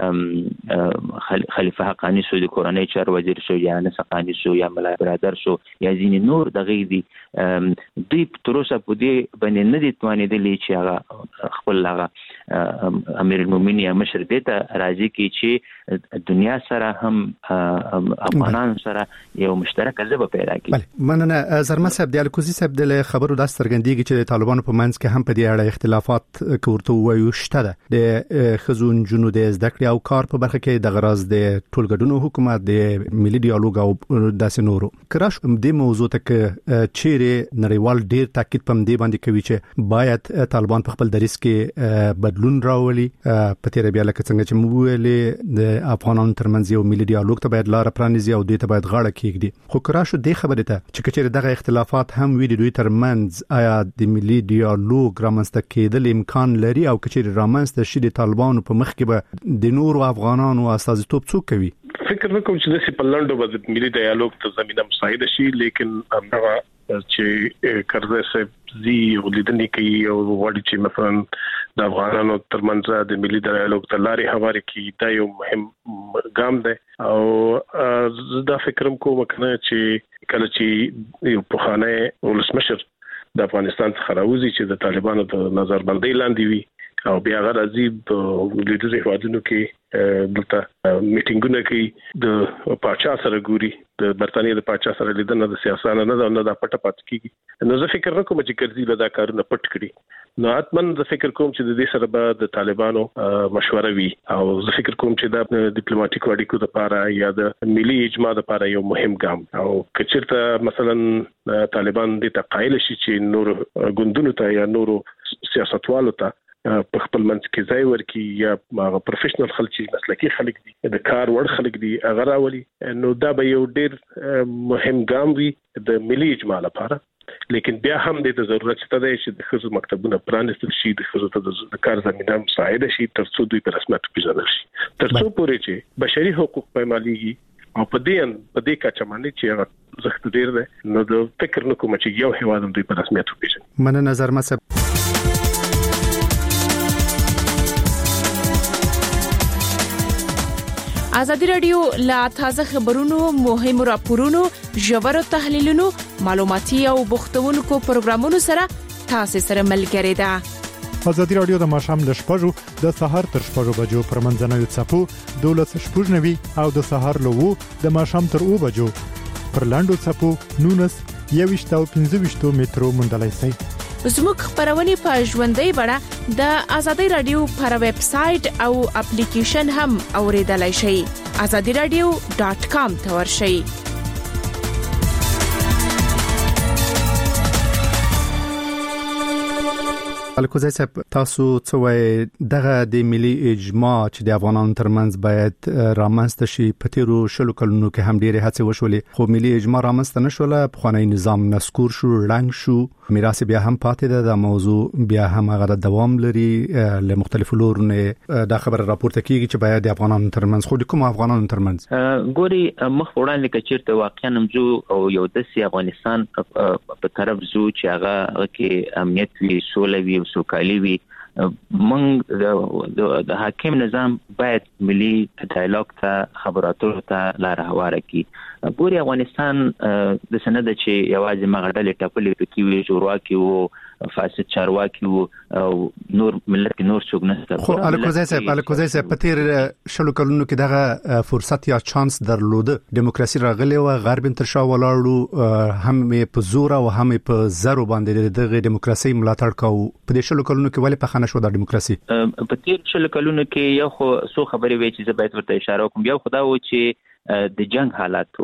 خلیفه حقانی شو، د کورنۍ چار وزیر شو، یا انس حقانی شو، یا ملا برادر شو، یا ځینې نور دغه دي دوی تر اوسه په دې باندې نه دي توانېدلي چې هغه خپل هغه امیر المؤمنین یا مشر دې ته راځي کې چې دنیا سره هم افغانان سره یو مشترک ژبه پیدا کړي. بله مننه زرمه صاحب. د الکوزي صاحب د خبرو د سترګندېږي چې د طالبانو په منځ کې هم په دې اړه اختلافات کوورته وایو شته ده د خزون جنو د زده کړې او کار په برخه کې د غرض د ټولګډونو حکومت د ملي ډیالوګ او داسې نورو کراش د موضوع ته چیرې نړیوال ډیر تاکید پم دی باندې کوي چې باید طالبان په خپل دریس کې بدلون راولي. په تیر بیا لکه څنګه چې مو ویلې د افغانانو ترمنځ یو ملي ډیالوګ ته باید لار پرانیزي او دوی ته باید غاړه کېږدي. خو کراش د خبرې ته چې کچېره دغه اختلافات هم وي دوی ترمنځ آیا د ملي ډیالوګ رامنځته کېدل امکان لري او کچېره رامنځته شي د طالبانو په مخ کې به د نورو افغانانو استازیتوب څوک کوي؟ فکر نکوم چې د سپلندو به ملي ډیالوګ ته زمينه مساعده شي، لیکن هغه چې کرزی صاحب زی ولیدنې کوي او وړي چې مثلا د افغانانو ترمنځ د ملي ډیالوګ ته لارې هواري کوي دا یو مهم ګام دی. او دا فکر کوم کنه چې کله چې یو پخوانی ولسمشر د افغانستان څخه راوځي چې د طالبانو د نظربندۍ لاندې وي او بیا غراځي په لیدلو هیوادونو کې دلته میټینګونه کوي د پاچا سره ګوري، د برتانیې د پاچا سره لیدنه د سیاسانه نه د پټه پات کیږي. نو زه فکر نکوم چې کرزي له دا کارونه پټ کړي. نو اتمن زه فکر کوم چې د دې سره به د طالبانو مشوره وي او زه فکر کوم چې د ډیپلوماټیک اړیکو لپاره یا د ملي اجماع لپاره یو مهم ګام او کچرته مثلا طالبان د تقایل شي چې نور ګوندونو ته یا نور سیاستوالو ته په خپل منځ کې ځای ورکړي یا هغه پروفیشنل خلک چې مسلکي خلک دي د کار وړ خلک دي هغه راولي. نو دا به یو ډیر مهم ګام وي د ملي اجماع لپاره. لیکن بیا هم د ضرورت شته چې د خصوصي مکتبونو پرانستل شي، د خصوصي د کار زمينه مساعده شي ترڅو دوی په رسمیت پیژندل شي، ترڅو پورې چې بشري حقوق پایمالېږي او په دې کچه باندې چې زخت ډیر ده. نو د فکر نکوم چې یو هیواد دوی په رسمیت پیژني. من نظر مصب ازادي رادیو لا تازه خبرونو، مهمو راپورونو، ژورو تحلیلونو، معلوماتي او بوختونکو پروګرامونو سره تاسو سره ملګری ده. ازادي رادیو د ماشام ل شپږو د سهار تر شپږو بجو پر منځنوي چپو 12:90 او د سهار له 2 د ماشام تر 2 بجو پر لاندو چپو 19 او 15 مترو مندلای سي. زموږ خبرونه په ژوندۍ بڼه د ازادي رادیو پر ویب سټ او اپلیکیشن هم اوریدلای شئ. azadiراdio.com ته ورشئ. الکوزای صاحب تاسو څه وایي دغه د ملي اجماع چې د افغانانو ترمنځ باید رامنځته شي په تیرو شلو کلونو کې هم ډېرې هڅې وشولې خو ملي اجماع رامنځته نشوله پخوانی نظام نسکور شو ړنګ شو میراث بیا هم پاتې ده د موضوع بیا هم هغه دوام لري له مختلفو لورونو دا خبره راپورته کیږي چې باید د افغانانو ترمنځ خو د کوم افغانانو ترمنځ ګوري مخ وړاندې کچیرته واقعا نمزو او یو داسې افغانستان په طرف زو چې هغه کې امنیت وي سوله وي سوکالي وي موږ د حاکم نظام باید ملي ډایالوګ ته خبراتو ته لار هواره کی ګوري افغانستان د سند چې یوازې مغړل ټاپلې پکې وي جوړواکي وو فاسد چارواکي وو او نور ملت نور څوک نه خو الکوزای صاحب په تیر شلو کلونو کې دغه فرصت یا چانس درلوده دیموکراسي راغلی و غرب تر شا ولاړو هم په زور او هم په زرو باندې دغه دیموکراسي ملاتړ کاوه په دې شلو کلونو کې ولې په خانه شو د دیموکراسي په تیر شلو کلونو کې یو خو څو خبرې وې چې زه باید ورته اشاره وکم یو خدا و چې د جنگ حالات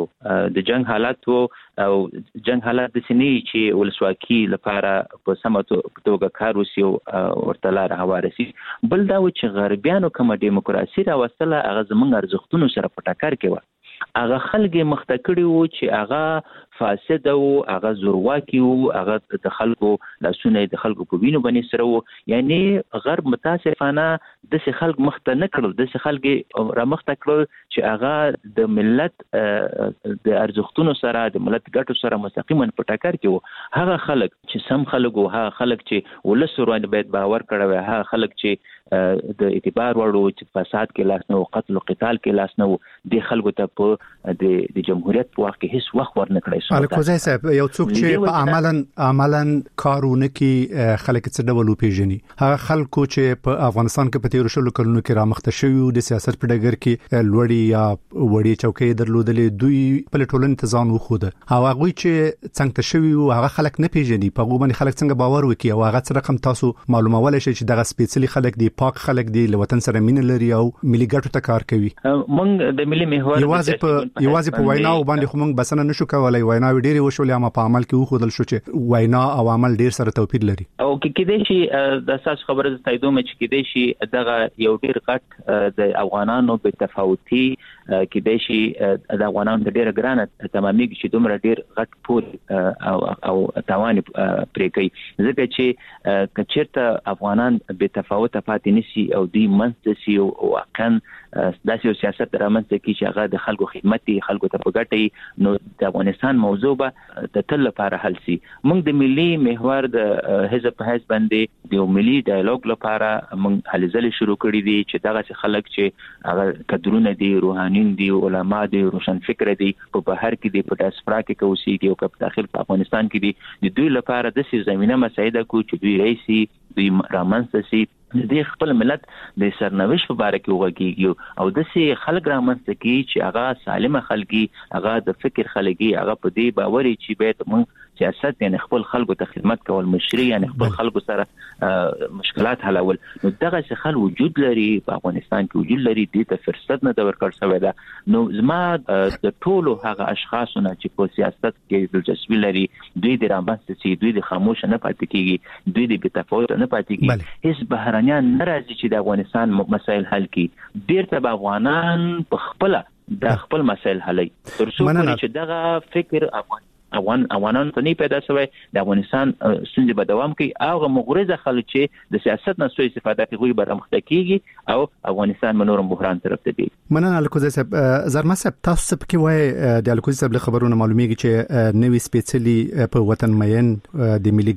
وو او جنگ حالات د سنې چې ولسواکي لپاره په سمه توګه کار وسی او ورته لار هواره سي بل دا و چې غربیانو کوم دیموکراسي راوستله هغه زمونږ ارزښتونو سره په ټکر کې و هغه خلک مختکړي وو چې هغه فاسد او هغه زورواکي او هغه د خلکو لاسونه د خلکو په وینو باندې سره وو یعنی غرب متاسفانه د څه خلک مخته نه کړل د څه خلک را مخته کړل چې هغه د ملت د ارزښتونو سره د ملت ګټو سره مستقیما په ټکر کې وو هغه خلک چې سم خلک او هغه خلک چې ولسوروان باید باور کړي هغه خلک چې د اعتبار وړو چې فساد کې لاس نه او قتل او قتال کې لاس نه و د خلکو ته په د جمهوریت په وخت کې هیڅ وخت ورنکړي الکوزای صاحب یو څوک چې په عملاً کارونه کې خلک څه ډول پیژني هغه خلکو چې په افغانستان کې په تیر شلو کلونو کې رامخته شوی د سیاست په ډګر کې لوړی یا وړي چوکۍ درلودلې دوی په ټولنې ته ځان وخوده او هغه چې څنګه شوی او هغه خلک نه پیژني په هغه باندې خلک څنګه باور وکړي او هغه څه رقم تاسو معلومول شي چې دغه سپیشلی خلک دی پاک خلک دی له وطن سره مینه لري او ملي ګټو ته کار کوي موږ د ملي محور یوازې په وینا باندې خو موږ بسنه نشو کولای وینا ډېری وشولې اما په عمل کې وخدل شو چې وینا او عمل ډېر سره توپیر لري او کې دې شي د اساس خبره ز تاییدوم چې کې دې شي دغه یو ډېر غټ د افغانانو په تفاوتي کې دې شي د افغانانو د ډېر ګرانه تمامي چې دومره ډېر غټ پور او توان پرې کوي ځکه چې کچېرته افغانان به تفاوت پاتې نشي او دې منځ سي او واقعا داسې سیاست رامنځته کی چې هغه د خلکو خدمت خلکو ته پګټي نو د افغانستان موضوع به د تل لپاره حل سي موږ د ملي محور د حزب په حساب باندې د ملي ډایالوګ لپاره موږ هلې ځلې شروع کړې دي چې دغه خلک چې هغه کډرونه دي روحانيون دي علما دي روشن فکر دي په بهر کې دي په ډاسپورا کې کوسيږي او په داخل په افغانستان کې دي د دوی لپاره د سي زمينه مساعده کو چې دوی رئیسي دوی رامنځته سي د خپل ملت د سرنوشت په اړه کې وګورئ او د سي خلک رامنځته کی چې هغه سالمه خلګي هغه د فکر خلګي هغه په دې باور چې به موږ سیاست یعنی خپل خلکو ته خدمت کول مشري یعنی خپل خلکو سره مشکلات حلول نو دغه څه خل وجود لري په افغانستان کې وجود لري د ته فرصت نه د ورکړ شوی دا نو زما د ټولو هغه اشخاصونه چې په سیاست کې دلچسپي لري دوی د رامنځته سي دوی د خاموش نه پاتې کیږي دوی د بتفاوت نه پاتې کیږي هیڅ بهرانيان ناراضي چې د افغانستان مسایل حل کړي ډیر ته افغانان په خپل د خپل مسایل حلي ترڅو چې دغه فکر افغانان ته نه پیدا شوی د افغانستان ستونزې به دوام کوي او مغرضه خلک چې د سیاست نه سوء استفاده کوي به رامخته کیږي او افغانستان منورم بحران طرف ته دی مننه الکوزای صاحب زرما صاحب تاسو په وای د الکوزای صاحب له خبرونو معلومیږي چې نوې سپیشلی په وطن مین د ملي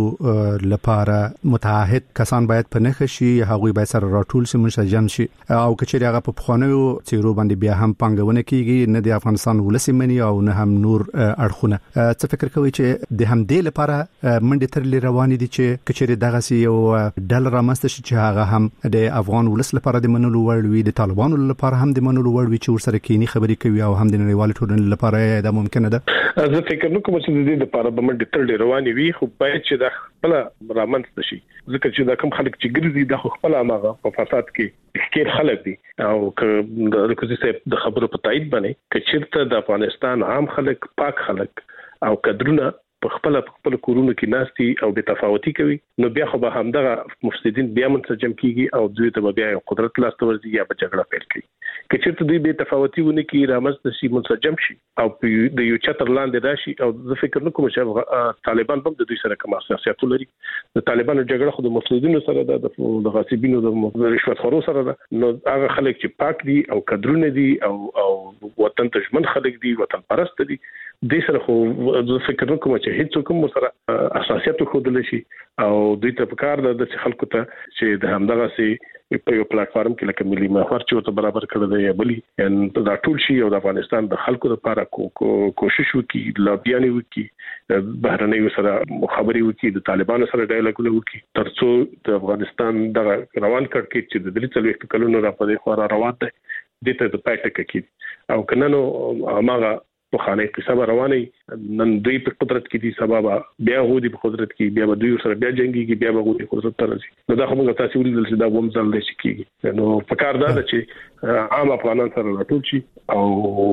ګټو لپاره متعهد کسان باید په نخ شي هغه باید سره راټول شي منسجم شي او کچېری هغه په خوانیو چیرو باندې بیا هم پنګونه کیږي نه د افغانستان ولسمنی او نه هم نور اړخونه څه فکر کوي چې د همدې لپاره منډه ترلې روانې دي چې کچېری دغه سی یو ډالر رامنځته شي چې هغه هم د افغان ولس لپاره د منلو وړ وي د طالبانو لپاره هم د منلو وړ وي چې ورسره کینی خبرې کوي او هم د نړیوال ټولنې لپاره دا ممکنه ده زه فکر نه کوم چې د دې لپاره به منډه ترلې روانې وي خو باید چې د خپل رامنځته شي ځکه چې دا کوم خلک چې ګرځي د خپل امغه په فساد کې ډېر خلک دي او د الکوزي صاحب د خبرو په تایید باندې چې چیرته د افغانستان عام خلک پاک خلک او کډرونه په خپل کورونو کې ناشتي او بے تفاوتي کوي نو بیا خو به همدغه مفسدين بیا منسجم کیږي او دوی ته بیا قدرت لاس ته ورځي یا به جګړه پیل کوي که چېرته دوی بے تفاوتي ونه کی رامنځته شي منسجم شي او د یو چتر لاندې راشي او زه فکر نه کوم چې طالبان هم د دوی سره کوم سیاست لري د طالبانو جګړه خو د مفسدینو سره ده د غاصبینو د رشوت خورو سره ده نو هغه خلک چې پاک دي او قدرونه دي او وطن ته ژمن خلک دي وطن پرست دي د سره خو زه فکر نه کوم چې هیڅ کوم سره اساسيات خو دل شي او دوی ته پکار ده د خلکو ته چې د همدغه سي په یو پلیټ فارم کې لکه ملي محور چې ورته برابر کړی دی یا بلی ان دا ټول شي او د افغانستان د خلکو لپاره کوشش وکړي لابیانې وکړي بهرنیو سره خبرې وکړي د طالبانو سره ډایالوګ وکړي ترڅو د افغانستان د روان کړکېچ چې د 3 کلونو را پدې خورا روان دی د ته د پاتې کې او کنه نو هغه په خانه قصه رواني نن دوی په قدرت کې دي سبب بیا غوډي په قدرت کې بیا دوی سره بیا جنگي کې بیا غوډي قدرت ترځي نو دا خو موږ تاسو ولې چې دا ووم ځل دي کېږي نو فکر دا چې عام افغانان سره راټول شي او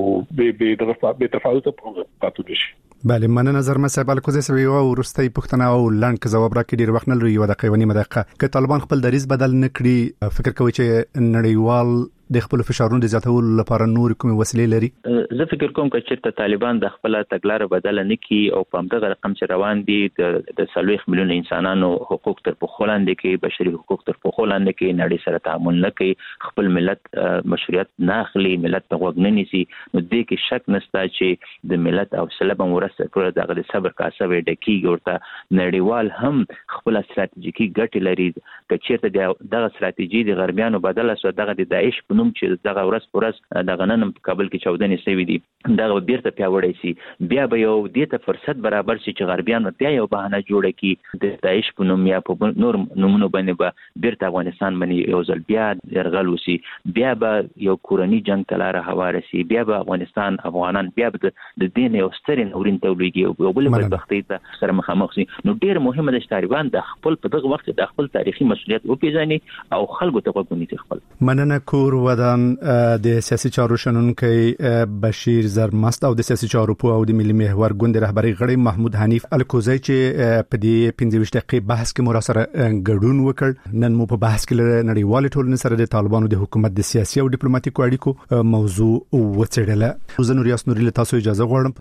به تفاوت په پاتو شي بله مننه نظر مصعب الکوزي سوي او ورستي پښتنه او لاند ځواب راکړي ډیر وخت نه لري یو د قیواني مدقه ک طالبان خپل دریز بدل نکړي فکر کوي چې نړیوال د خپل فشارونو د زیاتولو لپاره نور کوم وسیلې لري زه فکر کوم چې طالبان د خپل تګلارې بدل نه کی او په همدغه رقم چې روان دي د 30 میلیون انسانانو حقوق تر پخولاند کې بشري حقوق تر پخولاند کې نړۍ سره تعامل نه کوي خپل ملت مشروعیت نه اخلي ملت ته وګ نه نیسي نو دې کې شک نشته چې د ملت او سلبم ورسره ټول دغه صبر کاسه وي ډکیږي ورته نړیوال هم خپل استراتیژیکي ګټې لري چې چیرته دغه استراتیژي د غربیانو بدله سو دغه د داعش په نوم چې دغه ورځ دغه نن په کابل کې 14 سوي دي دغه بیرته پیاوړی سي بیا به یو دته فرصت برابر شي چې غربیان بیا یو بهانه جوړه کی د داعش په نوم یا په نور نمونه باندې به بیرته افغانستان باندې یو ځل بیا يرغل وسی بیا به یو کورنی جنگ تلاره هواره سي بیا به افغانستان افغانان بیا د دین یو سترین اورین تولېږي او بل بدبختی ته سره مخامخ شي نو ډیر مهمه ده چې طالبان د خپل په دغه وخت د خپل تاریخي مسؤلیت وپیژني او خلکو ته وګوري خپل مننه کور ودان د سیاسي چارو شنونکي بشیر زرمست او د سیاسي چارو په او د ملي محور ګوند رهبری غړي محمود حنیف الکوزی چې په دې 15 دقیقې بحث کې مراسره ګډون وکړ نن مو په بحث کې نړیوال ټولنې سره د طالبانو د حکومت د سیاسي او ډیپلوماټیکو اړیکو موضوع وڅېړله زه نور یاسنوري له تاسو اجازه غواړم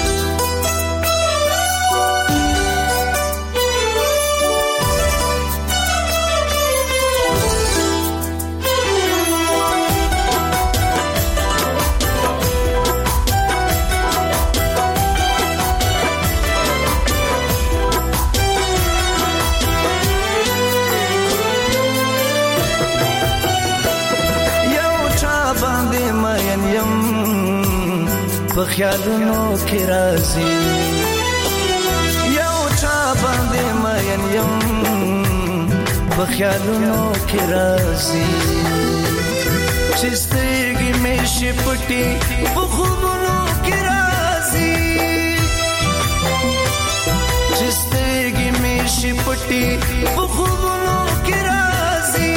خیالونو کې راځي یو چا باندې مین یم په خیالونو کې راځي چې سترګې مې شي پټي په خوبونو کې راځي چې سترګې مې شي پټي په خوبونو کې راځي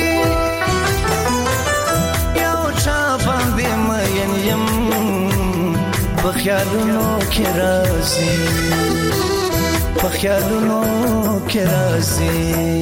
یو چا باندې مین یم په خیالونو کې راځي په خیالونو کې راځي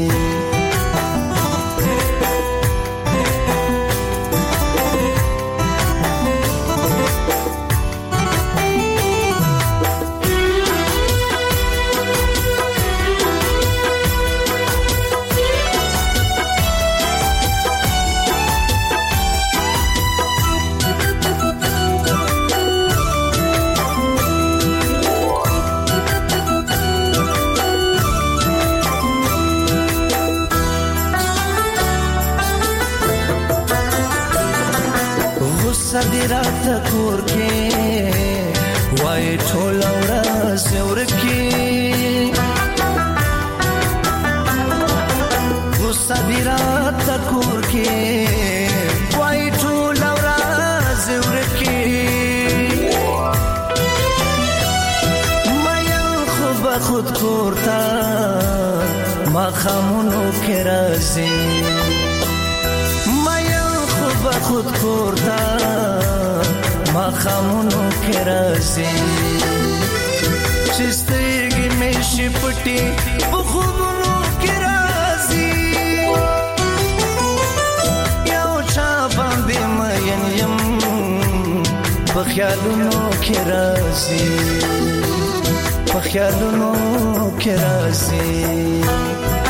صدرات کور کې وای ټول ورځ ورکی صدرات کور کې وای ټول ورځ ورکی مې خود کورتا ما خامونو کې راځي خود کورتا ما خامونو کې راځي چې سترګې مې شي پټې په خوبونو کې راځي یو چا باندې مین یم په خیالونو کې راځي په خیالونو کې راځي